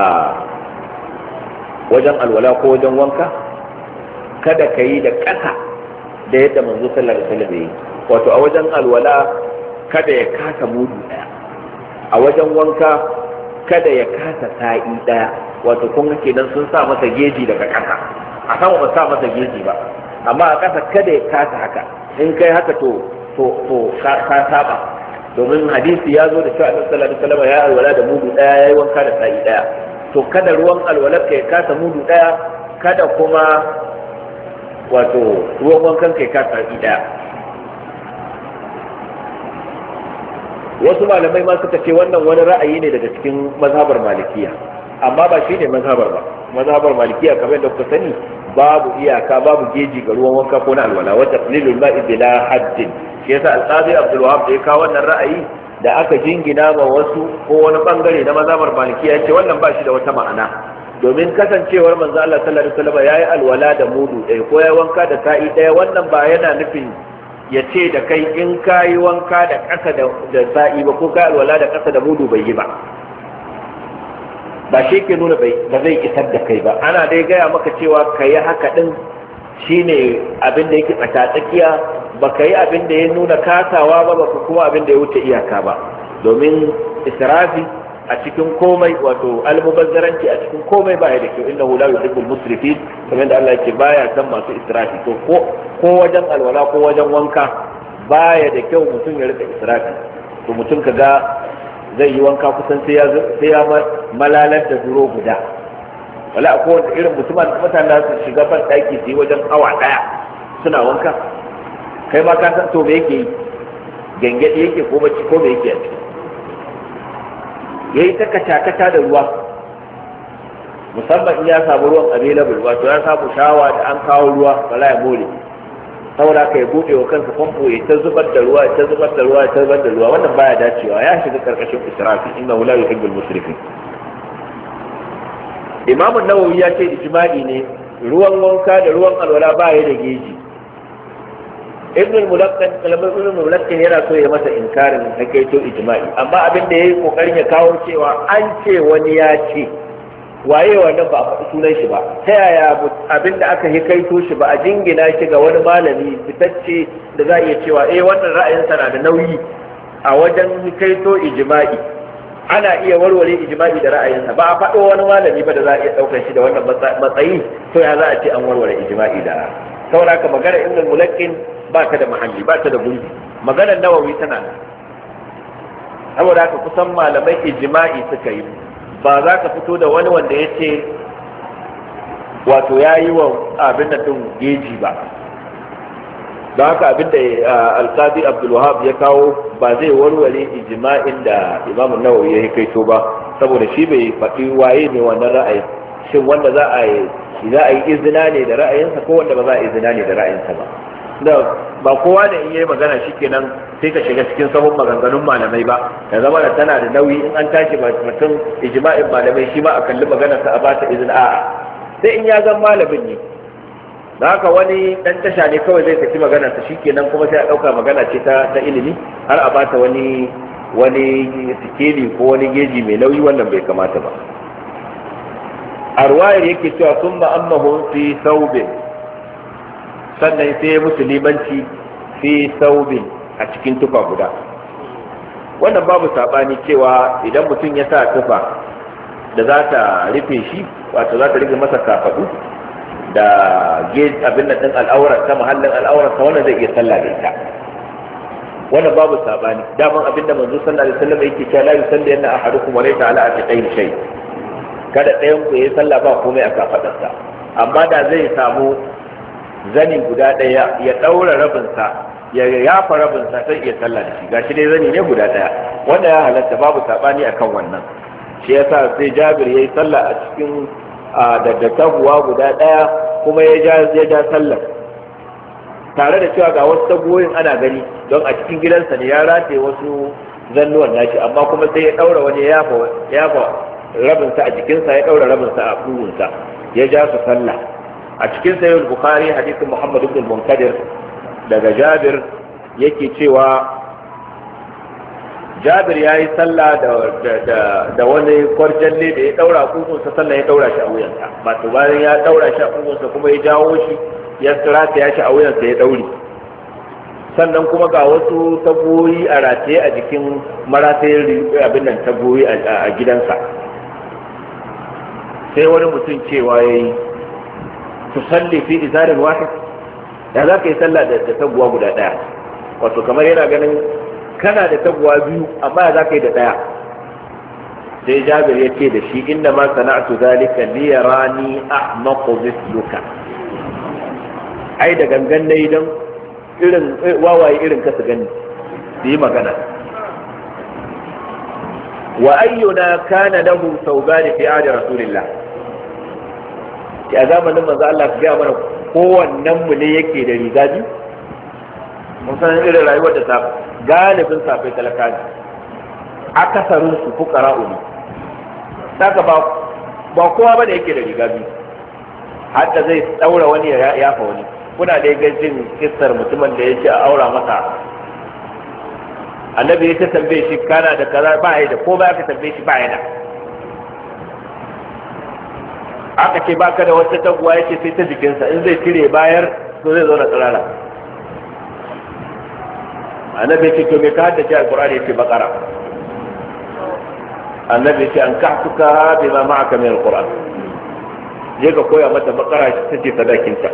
wajen alwala ko wajen wanka, kada ka yi da ƙasa da yadda manzo sallallahu alaihi wasallam yi, wato a wajen alwala kada ya kasa mudu ɗaya, a wajen wanka kada ya kasa sa'i ɗaya, wato kun kenan sun sa masa geji daga ƙasa, a sama ba sa masa geji ba, amma a ƙasa kada ya kasa haka. In kai haka to ka saba, domin hadisi ya zo da cewa annabi sallallahu alaihi wasallam ya alwala da mudu daya, yayi wanka da sa'i daya. To kada ruwan alwalar ka ya kasa mudu daya, kada kuma wato ruwan wankan ka ya kasa sa'i daya. Wasu malamai ma suka ce wannan wani ra'ayi ne daga cikin mazhabar malikiya, amma ba shi ne mazhabar ba. Mazhabar malikiya kamar da kuka sani babu iyaka, babu geji ga ruwan wanka ko na alwala, wa taqlilul ma'i bila haddin. Shi yasa al-Qadi Abdul Wahhab da ya kawo wannan ra'ayi da aka jingina ma wasu ko wani bangare na mazhabar malikiya, yace wannan ba shi da wata ma'ana, domin kasancewar manzo Allah sallallahu alaihi wasallam yayi alwala da mudu ɗaya ko yayi wanka da sa'i ɗaya, wannan ba yana nufin ya ce da kai in kayi wanka da ƙasa da sa'i ba ko kayi alwala da ƙasa da mudu bai yi ba. Ba shi ke nuna ba zai isar da kai ba, ana dai gaya maka cewa ka yi haka ɗin shine abin da yake tsakatsakiya, ba ka yi abin da ya nuna kasawa ba, ba kuma abin da ya wuce iyaka ba, domin israfi a cikin komai, wato almubazzaranci a cikin komai ba ya da kyau, innahu la yuhibbul musrifin, kamar da Allah yake baya san masu israfi. To ko wajen alwala ko wajen wanka baya da kyau mutum ya rika israfi. To mutum kaga zai yi wanka kusan sai ya malalar da duro guda, wala akwai wanda irin mutane da su shiga ban daki su yi wajen awa daya suna wanka, kai ma ka san to me yake yi, gangadi yake ko bacci ko me yake a ciki, yayi ta kata da ruwa, musamman in ya samu ruwan available, wato ya samu shawa da an kawo ruwa wala ya more, saboda ka ya buɗe wa kansa famfo ya ta zubar da ruwa, ta zubar da ruwa, ta zubar da ruwa, wannan baya dacewa, ya shiga karkashin israfi, innahu la yuhibbul musrifin. Imam an-Nawawi ya ce ijma'i ne ruwan wanka da ruwan alwala baya da geji. Ibn al-Mulaqqin yana so ya masa inkarin hakaito ijma'i, amma abin da yayi kokarin ya kawo cewa an ce wani ya ce, waye wannan ba a faɗi sunan shi ba, ta yaya abin da aka hikaito shi ba a jingina shi ga wani malami fitacce da za a iya cewa wannan ra'ayinsa na da nauyi a wajen hikaito ijma'i, ana iya warware ijma'i da ra'ayinsa, ba a faɗo wani malami ba da za a iya ɗaukar shi da wannan matsayi, to ya za a ce an warware ijma'i da saboda ka magana Ibn al-Mulaqqin ba ta da mahalli, ba ta da gurbi, maganar Nawawi tana nan. Saboda haka kusan malamai ijma'i suka yi, ba za ka fito da wani wanda ya ce wato ya yi wa abin da ɗin geji ba. Don haka abin da Al-Qadi Abdul Wahhab ya kawo ba zai warware ijma'in da Imam Nawawi ya kaito ba, saboda shi bai faɗi waye ne wannan ra'ayin, shin wanda za a yi izina ne da ra'ayinsa ko wanda ba za a yi izina ne da ra'ayinsa ba. Ba kowa da in yayi magana shikenan sai ka shiga cikin sahun maganganun malamai ba, da zama da tana da nauyi in an tashi mutum ijma'in malamai shi ma a kalli maganarsa a bata izin, a'a sai in ya zan malamin ne. Da haka wani dan tasha ne kawai zai tafi maganarsa shikenan kuma sai a dauka magana ce ta ilimi har a bata wani sikeli ko wani geji mai nauyi, wannan bai kamata ba. a ruwayar yake cewa sun ma'ammahun fi saubin, sannan sai musulmanci fi saubin a cikin tufa guda. Wannan babu sabani cewa idan mutum ya sa tufa da za ta rufe shi, wato za ta rufe masa kafadu da gate abin da din al'aurar ta mahallin al'aurar ta, wannan zai iya sallah da ita. Wannan babu sabani. Daman abin da manzo sallallahu alaihi wasallam yake cewa la yusalli anna ahadukum wa laysa ala atiqayhi shay. Kada ɗayan ku yayi sallah ba komai a kafadarsa. Amma da zai samu zani guda ɗaya ya daura rabinsa, ya yafa rabinsa sai iya sallah da shi. Gashi dai zani ne guda ɗaya. Wanda ya halatta, babu sabani akan wannan. Shi yasa sai Jabir yayi sallah a cikin da taguwa guda ɗaya, kuma ya ja sallar tare da cewa ga wasu taguwoyin ana gani, don a cikin gidansa ne ya rataye wasu zannuwan nashi, amma kuma sai ya daura wani ya yafa rabinsa a jikinsa, ya daura rabinsa a kugunsa, ya ja su sallah. A cikin sahih Bukhari hadisin Muhammad ibn al-Munkadir daga Jabir yake cewa Jabir ya yi sallah da wani kwarjalle da ya daura kugunsa, sannan ya daura shi a wuyansa. Wato bayan ya daura shi a kugunsa kuma ya jawo shi ya rataya shi a wuyansa ya daure. Sannan kuma ga wasu tagoyi a rataye a jikin maratayin abin nan tagoyi a gidansa. Sai wani mutum cewa ya yi tusalli fi izarin wahid, da za ka yi sallah da taguwa guda daya. Wato kamar yana ganin kana da taguwa biyu amma za ka yi da daya. Sai Jabir ya ce da shi, inna ma sana'tu zalika li yarani ahmaqu mithluka. Ai da gangan nayi dan irin wawaye irin ka su gani su yi magana. Wa ayyuna kana lahu thawban fi ahdi rasulillah. A zamanin manzo Allah ka ga mana kowannen mu ne yake da riga biyu. Mun san irin rayuwar da ta galibin safai talaka ne, akasarin su fuqara'u ne. Saka ba kowa ba da yake da riga biyu, hatta zai daura wani ya yafa wani. Kuna da gajin kissar mutumin da ya ce a aura masa, annabi ya ta tambaye shi kana da kaza, ba ya da, ko ba ka tambaye shi ba ya da. Aka ce baka da wata taguwa, yake sai ta jikinsa, in zai cire bayar to zai zo da tsirara. Annabi ya ce to me ka haddace alqur'ani? yace bakara. Annabi ya ce an kahtuka bima ma'aka min alqur'an, je ka koya mata bakara, ta ce sadakinta.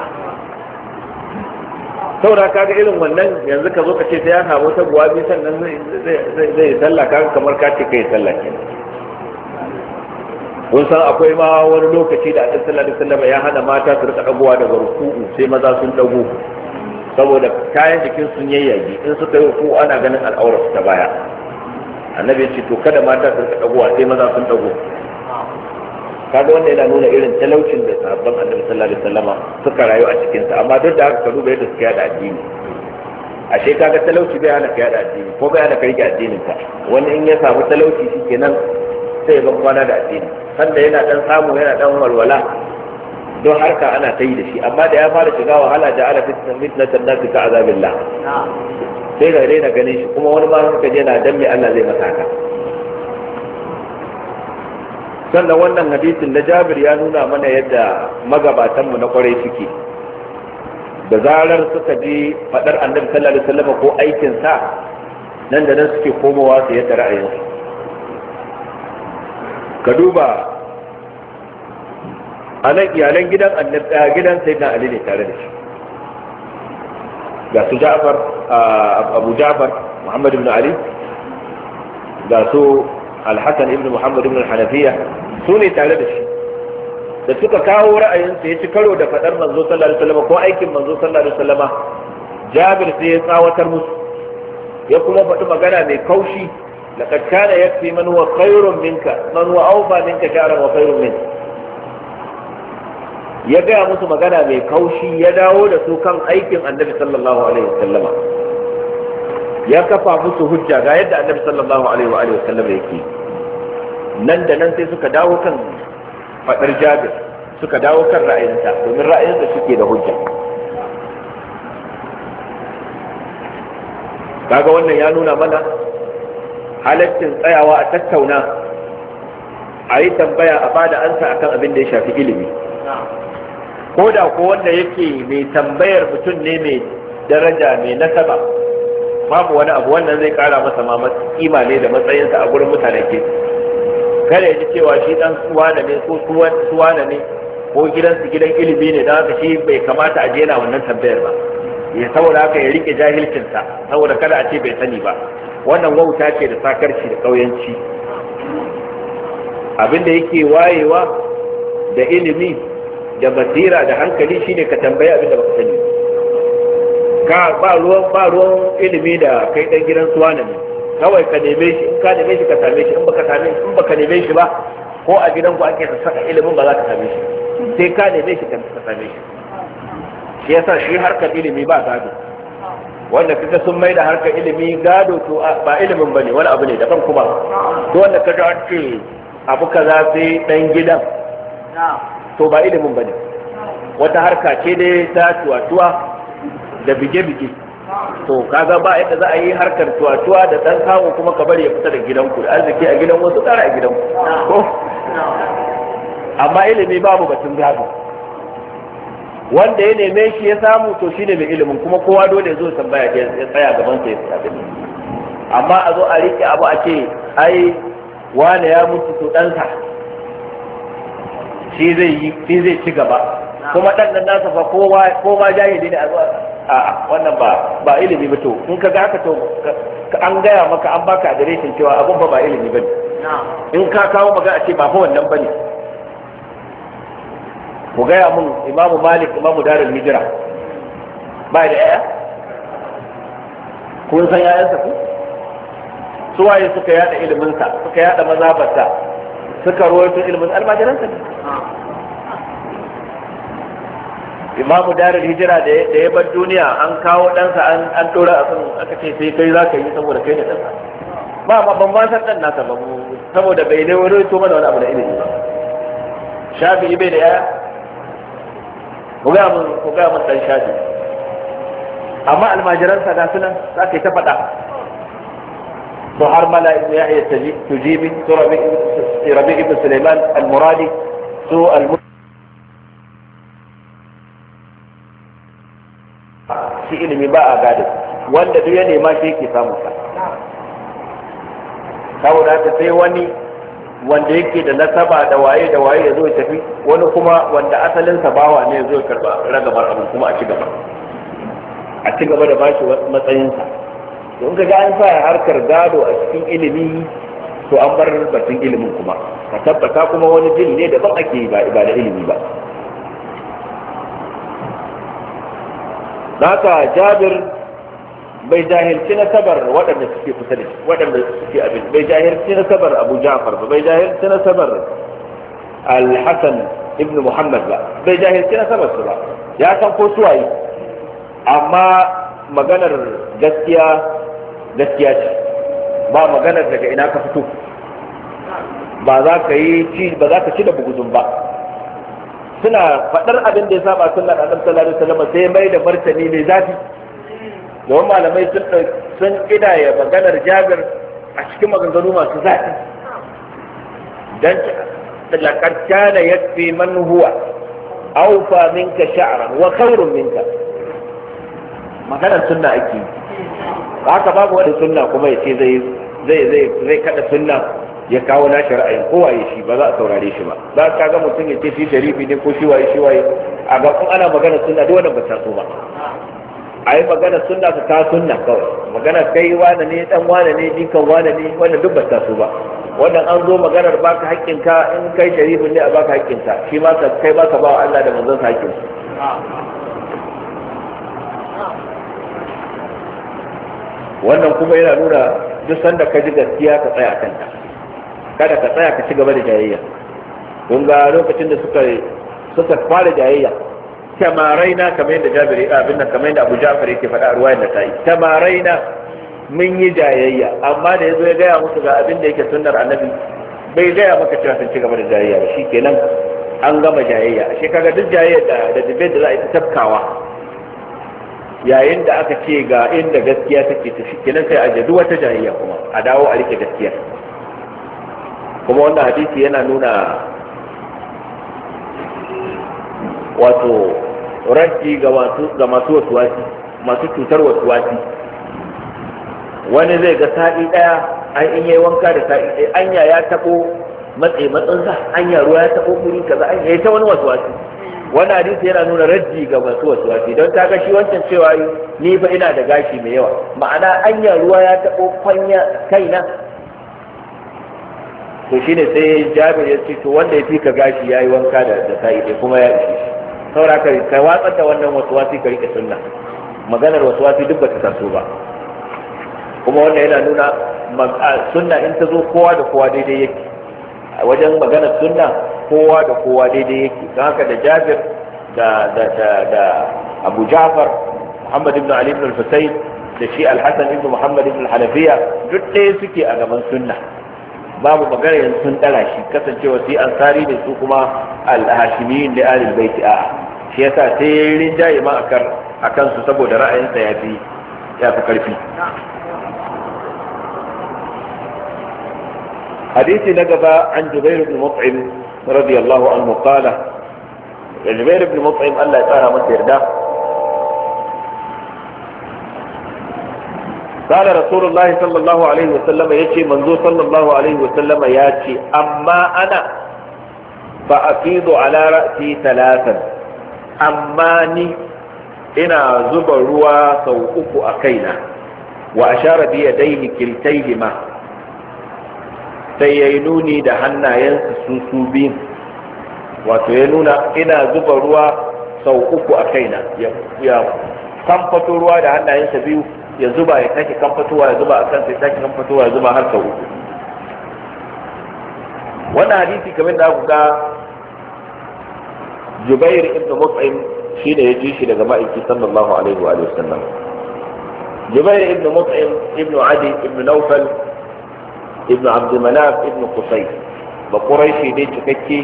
Saboda kaga irin wannan, yanzu ka zo ka ce sai ya samu ta guwabi sannan zai sallah, kaga kamar ka ce kai sallah kenan. Kun san akwai ma wani lokaci da Annabi sallallahu alaihi wasallam ya hana mata su rika dagowa daga ruku'u sai maza sun dago, saboda kayan jikin sun yayyage, in suka yi ruku'u ana ganin al'aurar ta baya. Annabi ya ce to kada mata su rika dagowa sai maza sun dago. Kaga wanda yana nuna irin talaucin da sahabban Annabi sallallahu alaihi wasallama suka rayu a cikin sa, amma duk da haka ka duba yadda suka yada addini. Ashe kaga talauci bai hana ka yada addini, ko bai hana ka rike addinin ka. Wani in ya samu talauci shikenan sai ya ban kwana da addini, sanda yana dan samu yana dan walwala, don harka ana ta yi da shi. Amma da ya fara shiga wahala, ja'ala fitnatan nasi ka azabillah, sai da raina ganin shi. Kuma wani ma suka je na dan me Allah zai masa haka. Sannan wannan hadisin na Jabir ya nuna mana yadda magabatanmu na kwarai suke, da zarar suka ji fadar Annabi sallallahu alaihi wasallam ko aikin sa, nan da nan suke komowa su yadda ra'ayinsu. Ka duba anan iyalan gidan Annabi, gidan Sayyidina Ali ne tare da shi, ga su Ja'far, Abu Ja'far Muhammad ibn Ali, ga su Al-Hasan ibn Muhammad ibn al-Hanafiya, su ne tare da shi. Da suka kawo ra'ayinsa ya ci karo da fadar manzo sallallahu alaihi wasallam ko aikin manzo sallallahu alaihi wasallam, Jabir sai ya tsawatar musu, ya kuma faɗi magana mai kaushi. Laqad kana yakfi man huwa khairun minka, man huwa awfa minka sha'ran wa khairun minka. Ya gaya musu magana mai kaushi, ya dawo da su kan aikin Annabi sallallahu alaihi wasallama, ya kafa musu hujja ga yadda Annabi sallallahu alaihi wasallam yake. Nan da nan sai suka dawo kan fadar Jabir, suka dawo kan ra'ayinsa, domin ra'ayinsa suke da hujja. Kaga wannan ya nuna mana halaccin tsayawa a tattauna a yi tambaya a bada ansa akan abin da ya shafi ilimi, ko da ko wanda yake mai tambayar mutum ne mai daraja mai nasaba, babu wani abu wannan zai kara masa ma kima ne da matsayinsa a gurin mutane ke. Kada ya ji cewa shi dan suwana ne ko suwana ne ko gidansu gidan ilimi ne, don haka shi bai kamata a jena wannan tambayar ba, ya saboda haka ya rike jahilcinsa saboda kada a ce bai sani ba. Wannan wauta ce da sakarci da ƙauyanci. Abinda yake wayewa da ilimi da basira da hankali shine ka tambayi abinda baka sani ka ba ruwan ilimi da kai dan gidan suwana ne, kawai ka neme shi, in ka neme shi ka same shi, in baka neme shi ba ko a gidan ku ake saka ilimin ba za ka same shi, sai ka neme shi ka same shi. Shi yasa shi harkar ilimi ba gado, wanda kaga sun mai da harkar ilimi gado to ba ilimin bane, wani abu ne daban kuma. To wanda kaga an ce abu kaza sai dan gidan to ba ilimin bane, wata harka ce dai ta tuwatuwa da bige-bige. To kaga ba yadda za a yi harkar tuwatuwa da dan kawo kuma ka bari ya fita da gidanku, da arziki a gidan wasu, kara a gidanku ko. Amma ilimi babu batun gado, wanda ya neme shi ya samu to shine mai ilimin, kuma kowa dole ya zo tambaya ya tsaya gaban sa ya tsaya. Amma a zo a rike abu a ce ai wane ya mutu to ɗansa shi zai ci gaba, kuma ɗan nan nasa fa ko ma jahili ne a zuwa. A'a, wannan ba ilimi ba. To in ka ga haka to an gaya maka, an baka adireshin cewa abun ba ilimi bane. In ka kawo magana ce ba fa wannan bane. Ku gaya mun Imamu Malik, Imamu Darul Hijra, ba da yaya? Kun san yayansa ku? Su waye suka yada iliminsa, suka yada mazhabarsa, suka rawaito ilimin almajiransa ne. Imamu Darul Hijra da ya bar duniya an kawo ɗansa an ɗora a kan, aka ce sai kai za ka yi saboda kai da ɗansa. Ba ban ba san ɗan nasa ba, saboda bai ne wani to mana wani abu da ilimi ba. Shafi'i bai da yaya? Ku gaya mun ɗan Shafi'i. Amma almajiransa ga sunan za ka yi ta faɗa. To har Mala ibn Yahya Tujibi, su Rabi ibn Sulaiman al-Muradi, su shi ilimi ba a gado, wanda duk ya nema shi yake samun sa. Saboda haka sai wani wanda yake da nasaba da waye ya zo ya tafi, wani kuma wanda asalinsa bawa ne ya zo ya karba ragamar abu kuma a ci gaba da bashi matsayinsa. To in ka ga an sa harkar gado a cikin ilimi to an bar batun ilimin kuma, ka tabbata kuma wani jin ne daban ake yi ba da ilimi ba. Haka Jabir bai jahilci nasabar waɗanda suke kusa da shi, waɗanda suke abin, bai jahilci nasabar Abu Ja'far ba, bai jahilci nasabar Al-Hasan ibn Muhammad ba, bai jahilci nasabar su ba, ya san ko suwaye. Amma maganar gaskiya ce, ba maganar daga ina ka fito, ba za ka ci da buguzun ba. Suna faɗar abin da ya saba sunnar Annabi sallallahu alaihi wasallam, sai mai da martani mai zafi. Yawan malamai sun kidaya maganar Jabir a cikin maganganu masu zafi, dan laqad kana yakfi man huwa awfa minka sha'ran wa khairun minka. Maganar sunna ake yi, haka babu wani sunna kuma ya ce zai kada sunna ya kawo nashi ra'ayin, ko waye shi ba za a saurare shi ba. Za ka ga mutum ya ce shi sharifi ne ko shi waye a ga kun ana magana sunna duk wannan ba ta so ba. A yi magana sunna su ta sunna kawai, magana kai wane ne dan wane ne jikan wane ne, wannan duk ba ta so ba. Wannan an zo maganar baka haƙƙinka, in kai sharifin ne a baka haƙƙinka, shi ma kai baka ba wa Allah da manzon sa haƙƙinsu. Wannan kuma yana nuna duk sanda ka ji gaskiya ka tsaya kanta, kada ka tsaya ka ci gaba da jayayya. Kun ga lokacin da suka fara jayayya, tamaraina kamar yadda Jabir abin nan, kamar yadda Abu Ja'far yake faɗa a ruwayar da ta yi, tamaraina mun yi jayayya, amma da yazo ya gaya musu ga abin da yake sunnar Annabi, bai gaya maka cewa sun ci gaba da jayayya ba, shikenan an gama jayayya. Ashe kaga duk jayayya da debate da za a yi ta tafkawa, yayin da aka ce ga inda gaskiya take ta shikenan sai a jadu wata jayayya kuma a dawo a rike gaskiya. kuma wannan hadisi yana nuna wato raddi ga masu wasuwasi, masu cutar wasuwasi. Wani zai ga sa'i daya an in yayi wanka da sa'i daya anya ya tabo matsinsa, anya ruwa ya tabo guri kaza, anya yayi ta wani wasuwasi. Wannan hadisi yana nuna raddi ga masu wasuwasi, don ta ga shi wancan cewa ni fa ina da gashi mai yawa, ma'ana anya ruwa ya tabo kwanya kaina. To shine sai Jabir ya ce to wanda ya fi ka gashi yayi wanka da sa'i daya kuma ya ishe shi. Saboda ka watsar da wannan wasuwasi ka rike sunna, maganar wasuwasi duk bata taso ba. Kuma wannan yana nuna sunna in ta zo kowa da kowa daidai yake, a wajen maganar sunna kowa da kowa daidai yake. Don haka da Jabir da Abu Ja'far Muhammad ibn Ali ibn al-Husayn da shi Al-Hasan ibn Muhammad ibn al-Hanafiya duk ɗaya suke a gaban sunna, babu magana yanzu sun dara shi, kasancewa sai ansari ne su kuma al-hashimiyin da alil baiti. a shi yasa sai rinjaye ma akan su saboda ra'ayinsa ya fi karfi. hadisi na gaba an Jubair ibn Mut'im radiyallahu anhu qala, Jubair ibn Mut'im Allah ya tsara masa yarda, قال رسول الله صلى الله عليه وسلم يأتي منذ صلى الله عليه وسلم يأتي أما أنا فأفيض على رأسي ثلاثا، أما ني إنا زبر روا سوءك أكينا، وأشار بيديه كلتيهما سيينوني دهنا ينسى سوسوبين، وتينونا إنا زبر روا سوءك أكينا يا كم فتروا دهنا ينسى بيو ya zuba ya sake kamfatowa, ya zuba a kansa ya sake kamfatowa, ya zuba har sau uku. Wannan hadisi kamar da aka ga Jubair ibn Mut'im shi ne ya ji shi daga ma'aiki sallallahu alaihi wa sallam. Jubair ibn Mut'im ibn Adi ibn Nawfal ibn Abd Manaf ibn Qusay, ba Quraishi ne cikakke,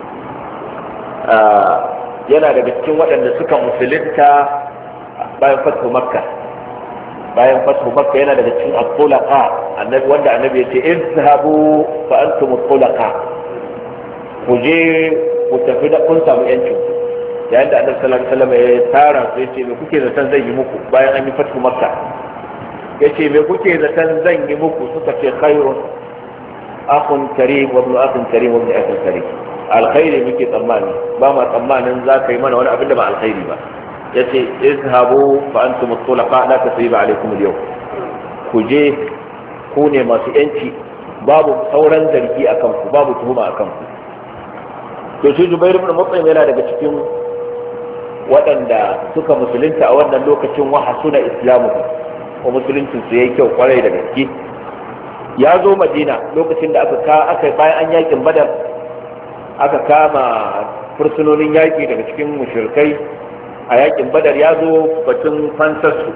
yana daga cikin waɗanda suka musulunta bayan fatu Makka. Bayan fatu Makka yana daga cikin at-tulaqa, annabi wanda annabi ya ce izhabu fa antum at-tulaqa, ku je ku tafi da kun samu yancin. Yayin da annabi sallallahu alaihi wasallam ya tara su ya ce me kuke zaton zan yi muku bayan an yi fatu Makka, ya ce me kuke zaton zan yi muku, suka ce khairun akhun karim wa ibnu akhin karim wa ibnu akhin karim, alkhairi muke tsammani, ba ma tsammanin za ka yi mana wani abin da ba alkhairi ba. yace izhabu fa antum at-tulaqa la tasriba alaykum al-yawm, ku je ku ne masu yanci, babu sauran zargi akan ku, babu tuhuma akan ku. To shi Jubair ibn Mut'im yana daga cikin waɗanda suka musulunta a wannan lokacin, wa hasuna islamu, ko musuluncin su yayi kyau kwarai da gaske. Ya zo Madina lokacin da aka bayan an yakin Badar, aka kama fursunonin yaki daga cikin mushrikai a yakin Badar. Ya zo batun fansarsu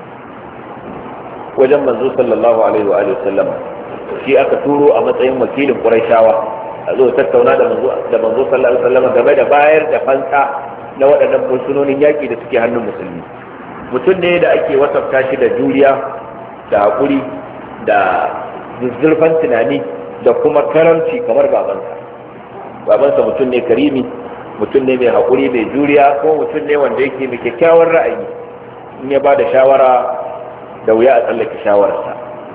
wajen manzo sallallahu alaihi wa sallam, shi aka turo a matsayin wakilin Qurayshawa a zo tattauna da manzo sallallahu alaihi wa sallam game da bayar da fansa na waɗannan fursunonin yaki da suke hannun musulmi. Mutum ne da ake wasafta shi da juriya da haƙuri da zurfan tunani da kuma karamci kamar babansa mutum ne karimi, mutum ne mai haƙuri mai juriya, ko mutum ne wanda yake mai kyakkyawar ra'ayi, in ya ba da shawara da wuya a tsallake shawararsa.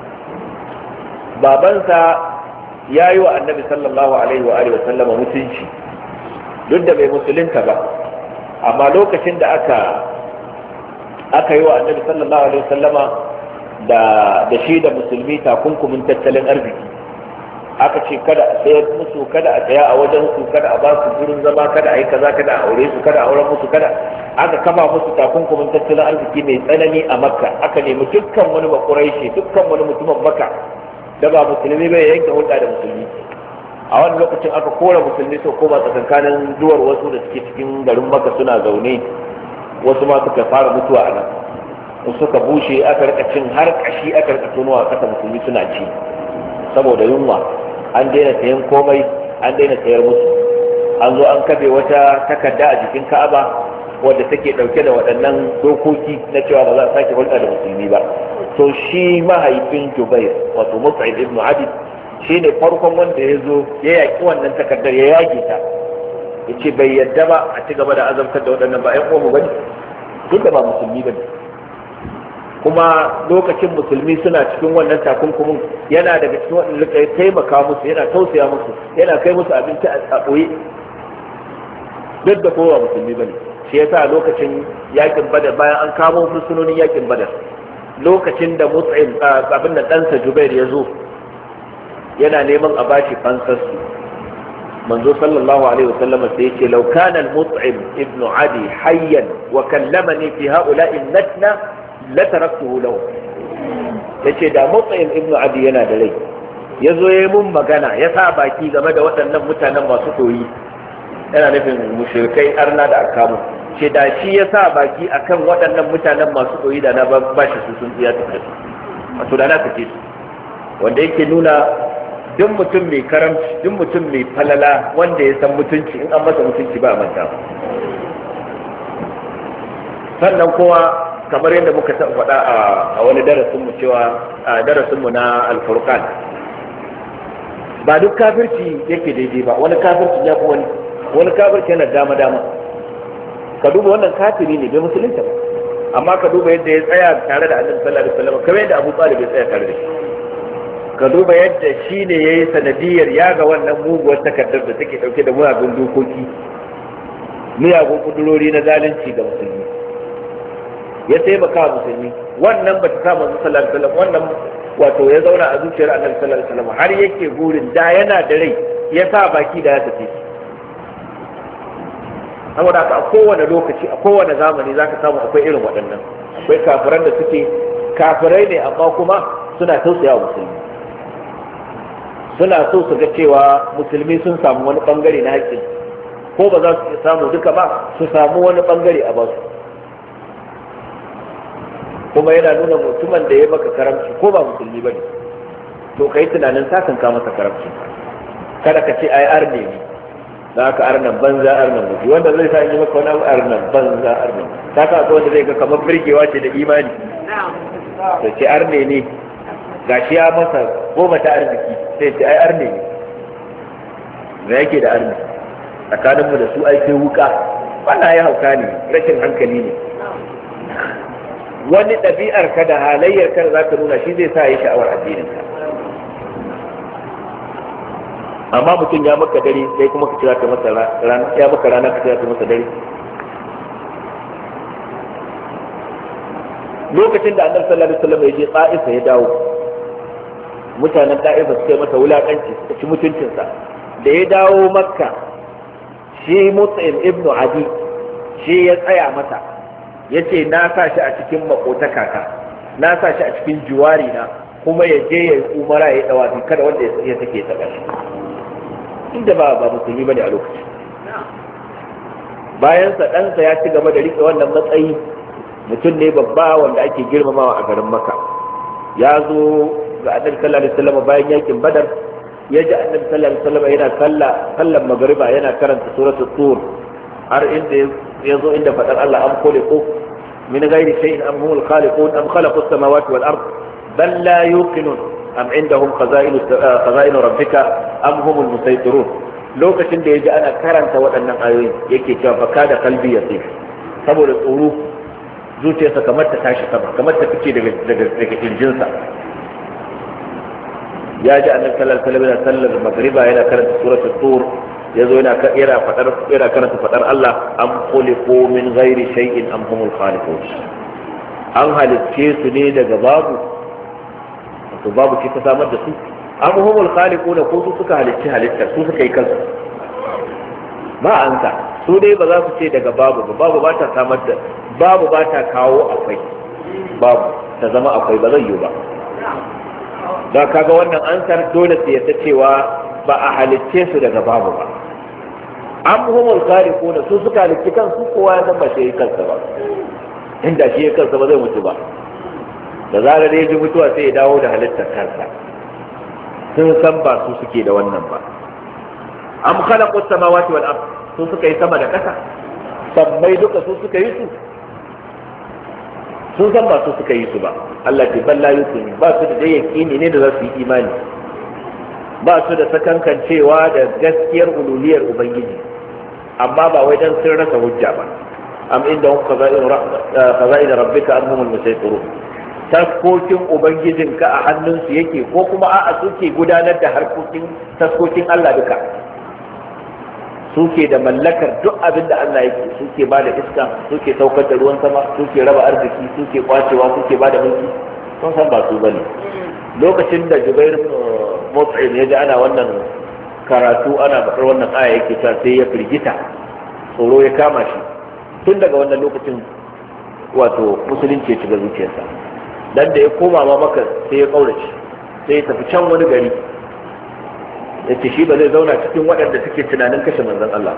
Babansa ya yi wa annabi sallallahu alaihi wa sallama mutunci, duk da bai musulunta ba, amma lokacin da aka yi wa annabi sallallahu alaihi wa sallama da shi da musulmi takunkumin tattalin arziki, aka ce kada a sayar musu, kada a tsaya a wajen su, kada a ba su gurin zama, kada a yi kaza, kada a aure su, kada a auren musu, kada aka kama musu takunkumin tattalin arziki mai tsanani a Makka. Aka nemi dukkan wani Bakuraishi, dukkan wani mutumin Makka da ba musulmi bai yanke hulɗa da musulmi. A wani lokacin aka kora musulmi su koma tsakankanin duwar wasu da suke cikin garin Makka suna zaune, wasu ma suka fara mutuwa a nan, suka bushe, aka rika cin har kashi, aka rika tonowa kasa musulmi suna ci saboda yunwa. An daina sayan komai, an daina sayar musu. An zo an kafe wata takarda a jikin Ka'aba wadda take dauke da waɗannan dokoki na cewa ba za a sake hulɗa da musulmi ba. To shi mahaifin Jubair, wato Mut'im ibn Adi, shine farkon wanda ya zo ya yaki wannan takardar ya yage ta yace bai yadda ba a ci gaba da azabtar da waɗannan ba ƴan uwanmu bane duk da ba musulmi bane. kuma lokacin musulmi suna cikin wannan takunkumin yana daga cikin waɗanda ya taimaka musu, yana tausaya musu, yana kai musu abinci a ɓoye duk da kowa musulmi bane. shi yasa lokacin yakin badar bayan an kamo fursunonin yakin badar, lokacin da mut'im abin da ɗansa Jubair ya zo yana neman a bashi fansarsu, manzo sallallahu alaihi wasallam sai yace law kana al-mut'im ibn adi hayyan wa kallamani fi ha'ula'i natna la taraktuhu lahu. yace da mut'im ibn adi yana da rai yazo yayi mun magana ya sa baki game da waɗannan mutanen masu koyi, yana nufin mushrikai arna da aka mu, ce da shi ya sa baki akan waɗannan mutanen masu koyi da na ba shi su sun tsiya tafi, wato da na kace su. wanda yake nuna duk mutum mai karamci, duk mutum mai falala wanda ya san mutunci, in an masa mutunci ba a manta. sannan kowa kamar yadda muka taɓa faɗa a wani darasinmu cewa a darasinmu na alfurqan, ba duk kafirci yake daidai ba, wani kafirci ya fi wani kafirci yana dama ka duba wannan kafiri ne bai musulunta ba, amma ka duba yadda ya tsaya tare da annabi sallallahu alaihi wasallam kamar yadda Abu Talib ya tsaya tare da shi. ka duba yadda shi ne yayi sanadiyar ya ga wannan muguwar takardar da take dauke da miyagun dokoki, miyagun kudurori na zalunci ga musulmi, ya taimaka wa musulmi. wannan ba ta sa manzo sallallahu alaihi wasallam, wannan wato ya zauna a zuciyar annabi sallallahu alaihi wasallam har yake burin da yana da rai ya sa baki da ya tafi. saboda haka a kowane lokaci, a kowane zamani zaka samu akwai irin waɗannan, akwai kafiran da suke kafirai ne amma kuma suna tausaya wa musulmi, suna so su ga cewa musulmi sun samu wani bangare na haƙƙin, ko ba za su samu duka ba su samu wani bangare a basu. kuma yana nuna mutumin da ya maka karamci ko ba musulmi bane to kai tunanin sakan ka masa karamci, kada ka ce ai arne ne za ka arnan banza arnan mutu, wanda zai sa yi maka wani arnan banza arnan ta ka wanda zai ga kamar birgewa ce da imani to ce arne ne gashi ya masa goma ta arziki sai ce ai arne ne. me yake da arne? tsakaninmu da su aikin wuka, wannan ya hauka ne, rashin hankali ne. wani ɗabi'ar ka da halayyar ka za ka nuna shi zai sa ya sha'awar addinin ka. amma mutum ya maka dare sai kuma ka kira ka masa rana, ya maka rana ka kira ka masa dare. lokacin da annabi sallallahu alaihi wasallam ya je Ta'ifa ya dawo, mutanen Ta'ifa suka yi masa wulakanci, suka ci mutuncinsa. da ya dawo Makka, shi Mut'im ibn Adi shi ya tsaya masa, ya ce na sa shi a cikin makotakaka, na sa shi a cikin juwari na, kuma ya je ya umara ya dawafi, kada wanda ya take ta ƙarshe, inda ba musulmi bane a lokaci. bayan sa ɗansa ya ci gaba da riƙe wannan matsayi, mutum ne babba wanda ake girmamawa a garin Makka. ya zo ga annabi sallallahu alaihi wasallam bayan yakin Badar, ya ji annabi sallallahu alaihi wasallam yana sallan magriba yana karanta suratul tur, har inda ya zo inda fadar Allah am khuliqu min ghairi shay'in am humul khaliqun am khalaqu as-samawati wal ard bal la yuqinun am indahum khaza'inu rabbika am humul musaytirun. lokacin da ya ji ana karanta waɗannan ayoyi yake cewa baka da kalbi ya tsif, saboda tsoro zuciyarsa kamar ta tashi sama, kamar ta fice daga kirjinsa. ya ji annabi sallallahu alaihi wasallam sallar magriba yana karanta suratul tur, yazo yana karanta fadar Allah am khuliqu min ghairi shay'in am humul khaliqun. an halicce su ne daga babu, to babu ce ta samar da su, am humul khaliqun ko su suka halicci halittar, su suka yi kansu. ba anta su dai ba za su ce daga babu ba, babu ba ta samar da, babu ba ta kawo akwai, babu ta zama akwai, ba zai yi ba. da kaga wannan ansar dole su yadda cewa ba a halicce su daga babu ba. am humul khaliquna, su suka halicci kansu, kowa ya san ba shi kansa ba, inda shi kansa ba zai mutu ba, da zarar ya ji mutuwa sai ya dawo da halittar kansa. sun san ba su suke da wannan ba. am khalaqu as-samawati wal ard, su suka yi sama da ƙasa, sammai duka su suka yi su, sun san ba su suka yi su ba. Allah ce balla yusuf, ba su da yaqini ne da za su yi imani. ba su da sakankancewa da gaskiyar uluhiyar ubangiji amma ba wai dan sun rasa hujja ba am inda hum khaza'in rabbika am humul musaytirun taskokin ubangijinka a hannunsu yake ko kuma a'a suke gudanar da harkokin taskokin Allah duka suke da mallakar duk abin da Allah yake, suke ba da iska, suke saukar da ruwan sama, suke raba arziki, suke kwacewa, suke ba da mulki, sun san ba su bane. Lokacin da Jubair Mut'im ya ji ana wannan karatu ana faɗar wannan aya yake ta sai ya firgita, tsoro ya kama shi. Tun daga wannan lokacin wato musulunci ya shiga zuciyarsa. Dan da ya koma ma Makka sai ya kaurace, sai ya tafi can wani gari. Yace shi ba zai zauna cikin waɗanda suke tunanin kashe manzon Allah.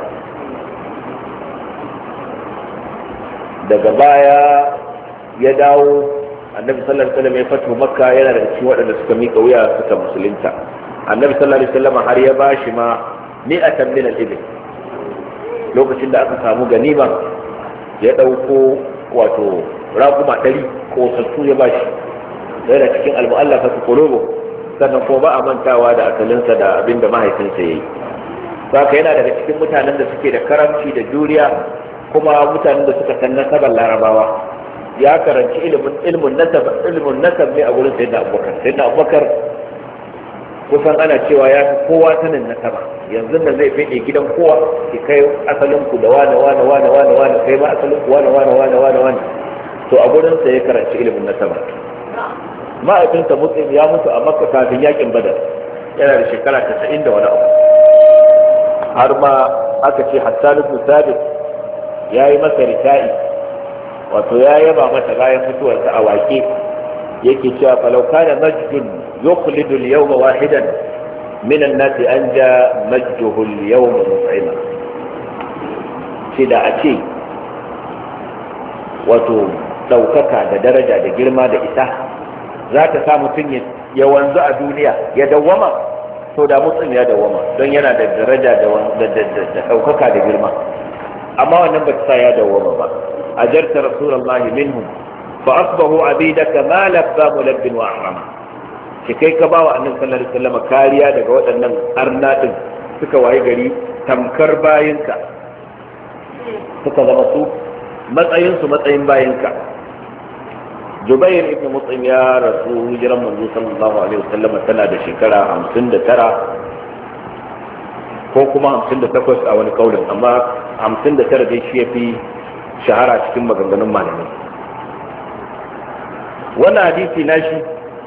Daga baya ya dawo, annabi sallallahu alaihi wasallam ya fito Makka, yana da cikin waɗanda suka mika wuya suka musulunta. Annabi sallallahu alaihi wasallam har ya bashi ma mi'atan min al-ibil. Lokacin da aka samu ganima ya dauko wato raguma 100 ko sattu ya bashi. Yana cikin al-mu'allafatu qulubuhum, sannan ko ba a mantawa da asalinsa da abin da mahaifinsa ya yi. Saka yana daga cikin mutanen da suke da karamci da juriya, kuma mutanen da suka san nasabar larabawa. Ya karanci ilimin nasab ne a gurin sayyidina Abubakar. Sayyidina Abubakar kusan ana cewa ya fi kowa sanin nasaba. Yanzu da zai fede gidan kowa ki kai asalin ku da wani kai ma asalin ku wani. To a gurin sa ya karanci ilimin nasaba. Ma'aikinsa Muslim ya mutu a Makka kafin yakin Badar, yana da shekara 90 da wani abu. Har ma aka ce Hassan ibn Thabit ya yi masa rita'i, wato ya yaba mata bayan mutuwarsa a waƙe, yake cewa falau kana majdun yukhlidu al-yawma wahidan min an-nasi anja majduhu al-yawma mut'ima. Shi da a ce wato ɗaukaka da daraja da girma da isa za ta sa mutum ya wanzu a duniya ya dawwama, to da mutum ya dawwama, don yana da daraja da ɗaukaka da girma. Amma wannan ba ta sa ya dawwama ba. ajarta rasulullahi minhum fa asbahu abidaka ma labba mulabbin wa ahrama. ki kai ka bawa annabi sallallahu alaihi wasallam kariya daga waɗannan arna din, suka waye gari tamkar bayinka, suka zama su matsayin bayinka. Jubair ibn Mut'im ya rasu hijiran manzo sallallahu alaihi wasallam tana da shekara 59 ko kuma 58 a wani kaulin, amma 59 dai shi yafi shahara cikin maganganun malamai. Wannan hadisi nashi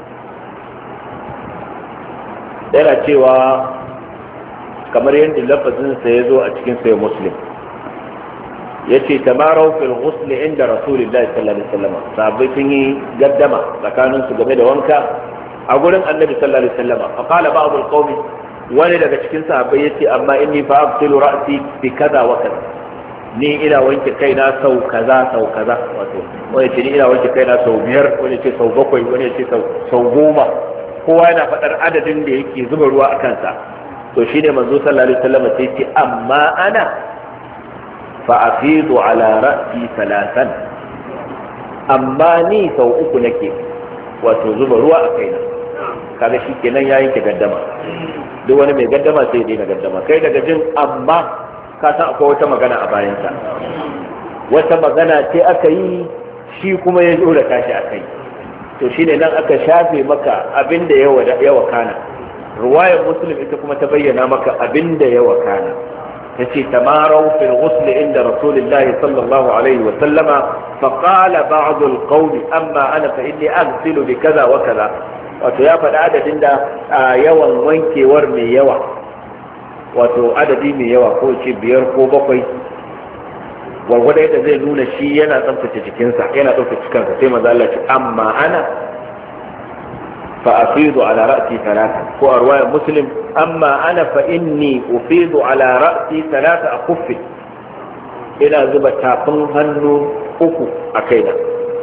yana cewa kamar yadda lafazinsa ya zo a cikin sahih Muslim, yace tamarau fil ghusl inda rasulillahi sallallahu alaihi wasallam. Sahabbai sun yi gaddama tsakanin su game da wanka a gurin annabi sallallahu alaihi wasallam. Fa qala ba'd al-qawm, wani daga cikin sahabbai yace amma inni fa abtilu ra'si bi kaza wa kaza, ni ina wanke kaina sau kaza wato wani ce ni ina wanke kaina sau 5, wani ce sau 7, wani ce sau 10. Kowa yana faɗar adadin da yake zuba ruwa a kansa. To shine manzo sallallahu alaihi wasallam sai ce amma ana fa'afidu ala ra'si 3, amma ni sau 3 nake wato zuba ruwa a kaina. Kaga shi kenan ya yanke gaddama. Duk wani mai gaddama sai dai na gaddama. Kai daga jin amma ka san akwai wata magana a bayansa, wata magana ce aka yi shi kuma ya dora tashi a kai. To shine nan aka shafe maka abinda ya wakana. Ruwayar Muslim ita kuma ta bayyana maka abinda ya wakana. تتي تماروا في الغسل عند رسول الله صلى الله عليه وسلم فقال بعض القوم أما أنا فإني أغسل بكذا وكذا. wato ya faɗi adadin da yawan wankewar mai yawa, wato adadi mai yawa ko ce 5 ko 7, gwargwada yadda zai nuna shi yana tsaftace jikinsa, yana tsaftace kansa. sai maza Allah ce amma ana فأفيض على رأسي 3، ko a ruwayar Muslim amma ana fa inni ufidu ala ra'si 3 أخف، ina zuba tafin hannu 3 a kaina.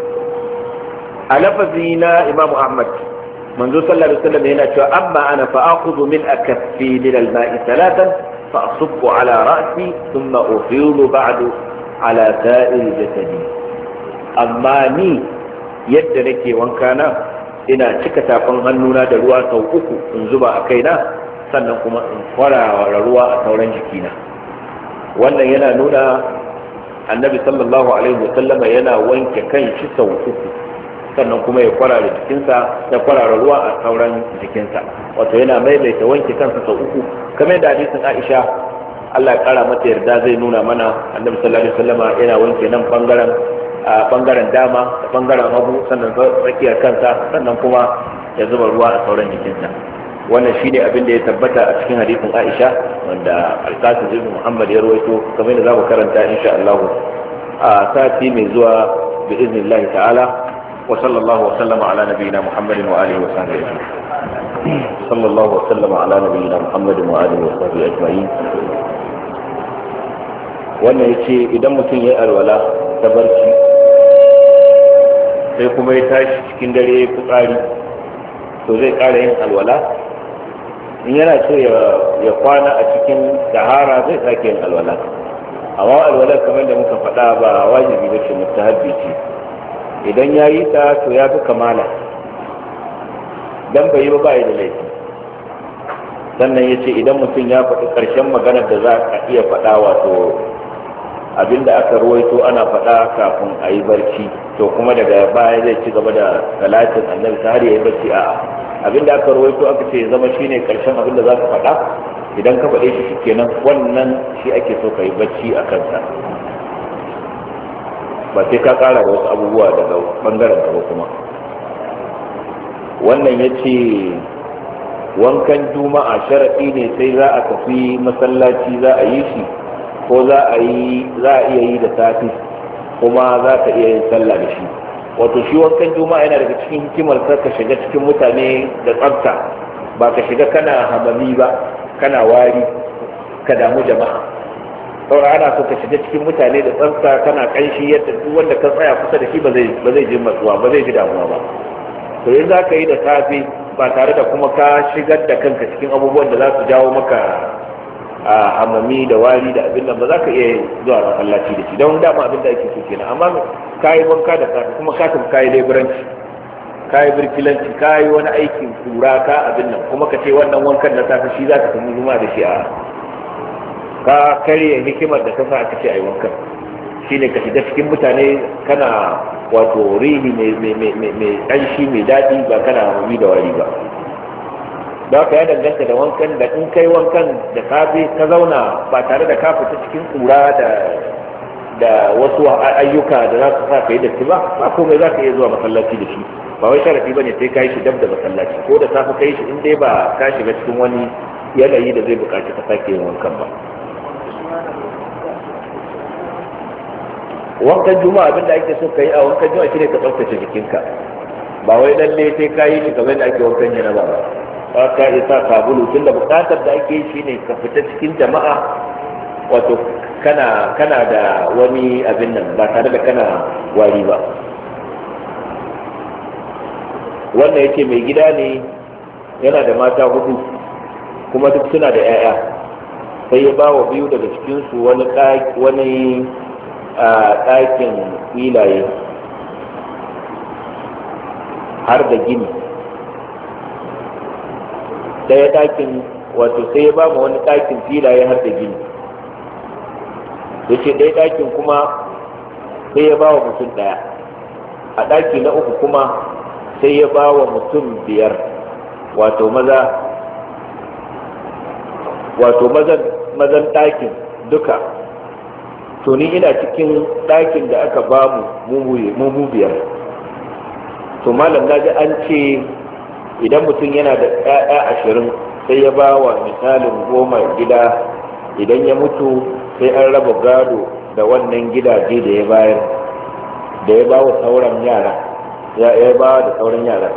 A lafazi na Imam Ahmad, manzo sallallahu alaihi wasallam yana cewa amma ana fa akhudhu min akaffi min al-ma'i 3 fa asubbu ala ra'si thumma ufidu ba'du ala sa'ir jasadi. Amma ni yadda nake wanka na, ina cika tafin hannuna da ruwa sau 3 in zuba a kaina, sannan kuma in kwarara ruwa a sauran jikina. Wannan yana nuna annabi sallallahu alaihi wasallama yana wanke kanshi sau uku sannan kuma ya kwarara jikinsa ya kwarara ruwa a sauran jikinsa, wato yana maimaita wanke kansa sau uku kamar da hadisin Aisha Allah ya kara mata yarda zai nuna mana annabi sallallahu alaihi wasallama yana wanke nan bangaren dama da bangaren hagu sannan tsakiyar kansa sannan kuma ya zuba ruwa a sauran jikinsa. Wannan shine abin da ya tabbata a cikin hadisin Aisha wanda Al-Qasim ibn Muhammad ya rawaito kamar da zamu karanta insha Allah a sati mai zuwa bi iznillah ta'ala. wa sallallahu wa sallama ala nabiyyina Muhammadin wa alihi wa sahbihi sallallahu wa sallama ala nabiyyina Muhammadin wa alihi wa sahbihi ajma'in. Wannan yace idan mutum ya alwala ta barci sai kuma ya tashi cikin dare fitsari to zai ƙara yin alwala. In yana so ya kwana a cikin sahara zai sake yin alwala, amma alwala kamar da muka faɗa ba wajibi ba ce, mustahabbi ce. Idan ya yi ta to ya fi kamala, dan bai yi ba ya da laifi. Sannan ya ce idan mutum ya faɗi ƙarshen maganar da za a iya faɗa, wato abinda aka ruwaito ana faɗa kafin a yi barci, to kuma daga baya zai ci gaba da salatin annabi har ya yi barci. A'a, abinda aka rawaito aka ce zama shine karshen abinda za ka faɗa, idan ka faɗe shi shikenan wannan shi ake so ka yi bacci a kansa, ba sai ka ƙara da wasu abubuwa daga bangaren ka ba. Kuma wannan ya ce wankan juma'a sharaɗi ne sai za a tafi masallaci za a yi shi, ko za a iya yi da safi kuma za ka iya yin sallah da shi. Wato shi wankan juma'a yana daga cikin hikimar ka shiga cikin mutane da tsafta, ba ka shiga kana hamami ba, kana wari ka damu jama'a. saboda ana so ka shiga cikin mutane da tsafta, kana kanshi yadda duk wanda ka tsaya kusa da shi ba zai ji matsuwa ba, zai ji damuwa ba. to in za ka yi da safe ba tare da kuma ka shigar da kanka cikin abubuwan da za su jawo maka a hamami da wari da abin nan, ba za ka iya zuwa masallaci da shi, don dama abin da ake so kenan. Amma ka yi wanka da safe kuma ka tafi ka yi leburanci, ka yi birkilanci, ka yi wani aikin kura ka abin nan, kuma ka ce wannan wankan na safe shi za ka tafi zuma da shi, a ka karya hikimar da ta sa aka ce a yi wankan. Shi ne ka shiga cikin mutane kana wato rihi mai ƙanshi mai daɗi, ba kana hamami da wari ba. da haka ya danganta da wankan da in kai wankan da safe ka zauna ba tare da ka fita cikin kura da wasu ayyuka da za su sa ka yi datti ba komai za ka iya zuwa masallaci da shi. Ba wai sharafi bane sai ka yi shi dab da masallaci, ko da safe ka yi shi in dai ba ka shiga cikin wani yanayi da zai buƙaci ka sake yin wankan ba. Wankan juma'a abinda ake so ka yi a wankan juma'a shine ka tsaftace jikinka, ba wai lalle sai ka yi shi kamar da ake wankan janaba ba. Ka isa sabulu, tun da bukatar da ake shi ne ka fita cikin jama'a, wato kana da wani abin nan ba tare da kana wari ba. Wannan yake mai gida ne, yana da mata 4 kuma duk suna da 'ya'ya, sai ya ba wa 2 daga cikinsu wani ɗakin filaye har da gini. Daya ɗakin, wato sai ya ba mu wani ɗakin filaye har da gini, yace ɗaya ɗakin kuma sai ya ba wa mutum ɗaya, a ɗaki na 3 kuma sai ya ba wa mutum 5, wato mazan ɗakin duka. To ni ina cikin ɗakin da aka ba mu 5. To malam naji an ce idan mutum yana da 'ya'ya 20 sai ya ba wa misalin 10 gida, idan ya mutu sai an raba gado da wannan gidaje da ya bayar, da ya ba wa sauran yara, ya ba da sauran yara.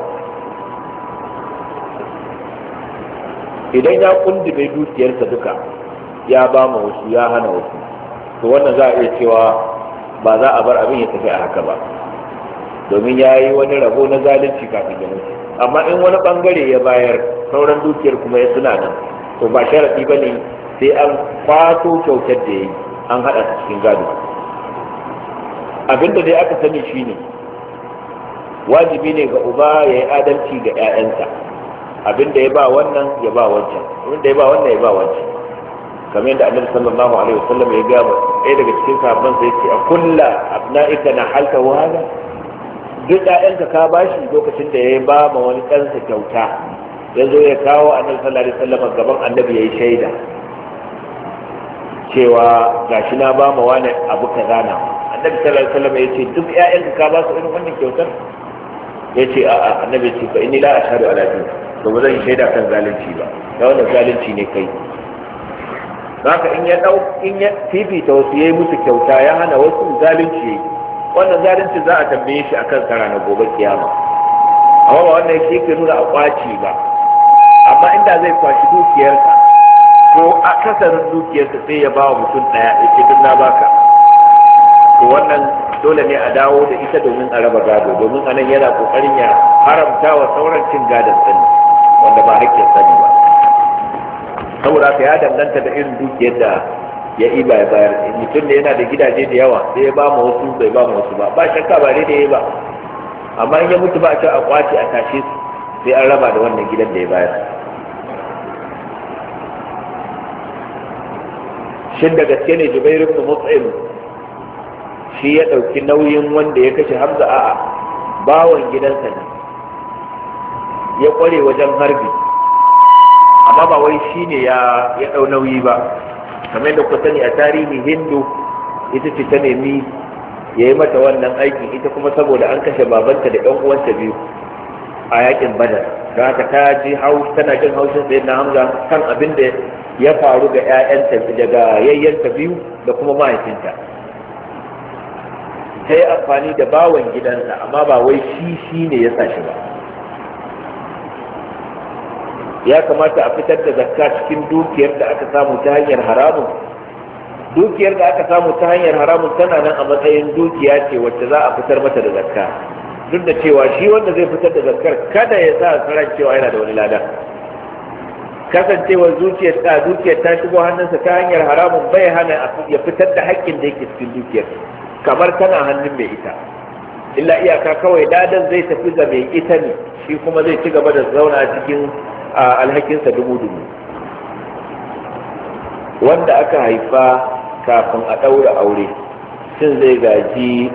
Idan ya kundume dukiyarsa duka ya ba ma wasu ya hana wasu, to wannan za a iya cewa ba za a bar abin ya tafi a haka ba, domin ya yi wani rabo na zalunci kafin ya mutu. Amma in wani bangare ya bayar sauran dukiyar kuma ya suna nan, to ba sharafi ba ne sai an kwato kyautar da ya yi an haɗa ta cikin gado. Abinda dai aka sani shine wajibi ne ga uba ya yi adalci ga 'ya'yansa, abinda ya ba wannan ya ba wancan, abinda ya ba wannan ya ba wancan, kamar yadda annabi sallallahu alaihi wasallam ya ga ɗaya daga cikin sahabban sai ce a kulla abna'ika na halka wa hada, duk ɗayanka ka bashi. Lokacin da ya ba ma wani ɗansa kyauta ya zo ya kawo annabi sallallahu alaihi wasallam gaban annabi yayi shaida cewa gashi na ba ma wani abu kaza na. Annabi sallallahu alaihi wasallam ya ce duk ƴaƴanka ka ba su irin wannan kyautar? Ya ce a'a. Annabi ya ce fa inni la ashhadu ala din, to ba zan shaida kan zalunci ba, da wannan zalunci ne kai. Haka in ya fifita wasu yayi musu kyauta ya hana wasu, zalunci yayi. Wannan zalunci za a tambaye shi akan kara na gobe kiyama. Amma ba wannan yake ke nuna a kwaci ba, amma inda zai kwashi dukiyarka ko a kasarin dukiyarsa sai ya ba wa mutum daya ya ce duk na baka, to wannan dole ne a dawo da ita domin a raba gado, domin anan yana kokarin ya haramta wa sauran cin gadon sani wanda ba hakkin sani ba. Saboda haka ya danganta da irin dukiyar da ya iba ya bayar. Mutum da yana da gidaje da yawa sai ya ba mu wasu bai ba mu wasu ba shakka ba daidai ba, amma in ya mutu ba a ce a kwace a tashe su, sai an raba da wannan gidan da ya bayar. Shin da gaske ne Jubair ibn Mut'im shi ya ɗauki nauyin wanda ya kashe Hamza? A'a, bawan gidansa ne ya kware wajen harbi, amma ba wai shi ne ya ɗau nauyi ba. Kamar da ku sani a tarihi Hindu ita ce ta nemi ya yi mata wannan aikin, ita kuma saboda an kashe babanta da ɗan uwanta biyu a yakin Badar, da haka ta ji tana jin haushin sayyidina Hamza kan abin da ya faru ga ƴaƴanta daga yayyanta biyu da kuma mahaifinta. Ta yi amfani da bawan gidansa, amma ba wai shi ne ya sa shi ba. Ya kamata a fitar da zakka cikin dukiyar da aka samu ta hanyar haramun. Dukiyar da aka samu ta hanyar haramun tana nan a matsayin dukiya ce wacce za a fitar mata da zakka, duk da cewa shi wanda zai fitar da zakkar kada ya sa karan cewa yana da wani lada. Kasancewar dukiyar ta shigo hannunsa ta hanyar haramun bai hana ya fitar da haƙƙin da yake cikin dukiyar, kamar tana hannun mai ita, illa iyaka kawai ladan zai tafi ga mai ita ne, shi kuma zai ci gaba da zauna cikin alhakinsa dubu-dubu. Wanda aka haifa kafin a ɗaura aure shin zai gaji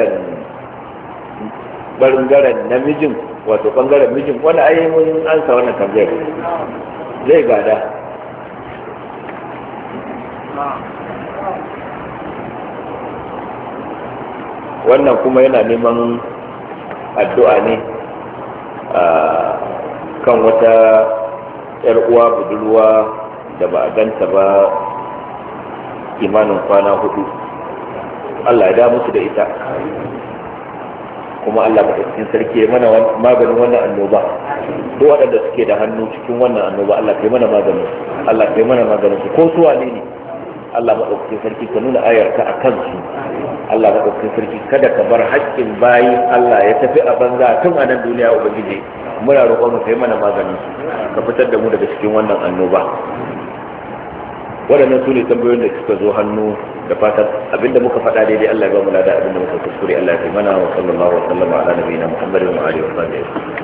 ɓangaren namijin, wato ɓangaren mijin? Wani ayyumin ansa wannan tambayar zai gada. Wannan kuma yana neman addu'a ne kan wata 'yar uwa budurwa da ba a ganta ba imanin kwana 4. Allah ya da musu da ita, kuma Allah ba cikin sarki mana maganin wannan annoba. Duk waɗanda suke da hannu cikin wannan annoba Allah kai mana maganin, Allah kai mana maganin su, ko su wane ne. Allah maɗaukakin sarki ka nuna ayarka a kansu. Allah maɗaukakin sarki kada ka bar haƙƙin bayi Allah ya tafi a banza tun a nan duniya. Ubangiji muna roƙon kai mana maganin su, ka fitar da mu daga cikin wannan annoba. Waɗannan su ne tambayoyin da suka zo hannu, da fatan abinda muka faɗa daidai Allah ya ba mu lada, abinda muka kuskure Allah ya kai mana. Wa sallallahu wa sallama ala nabiyina Muhammadin wa alihi wa sahbihi.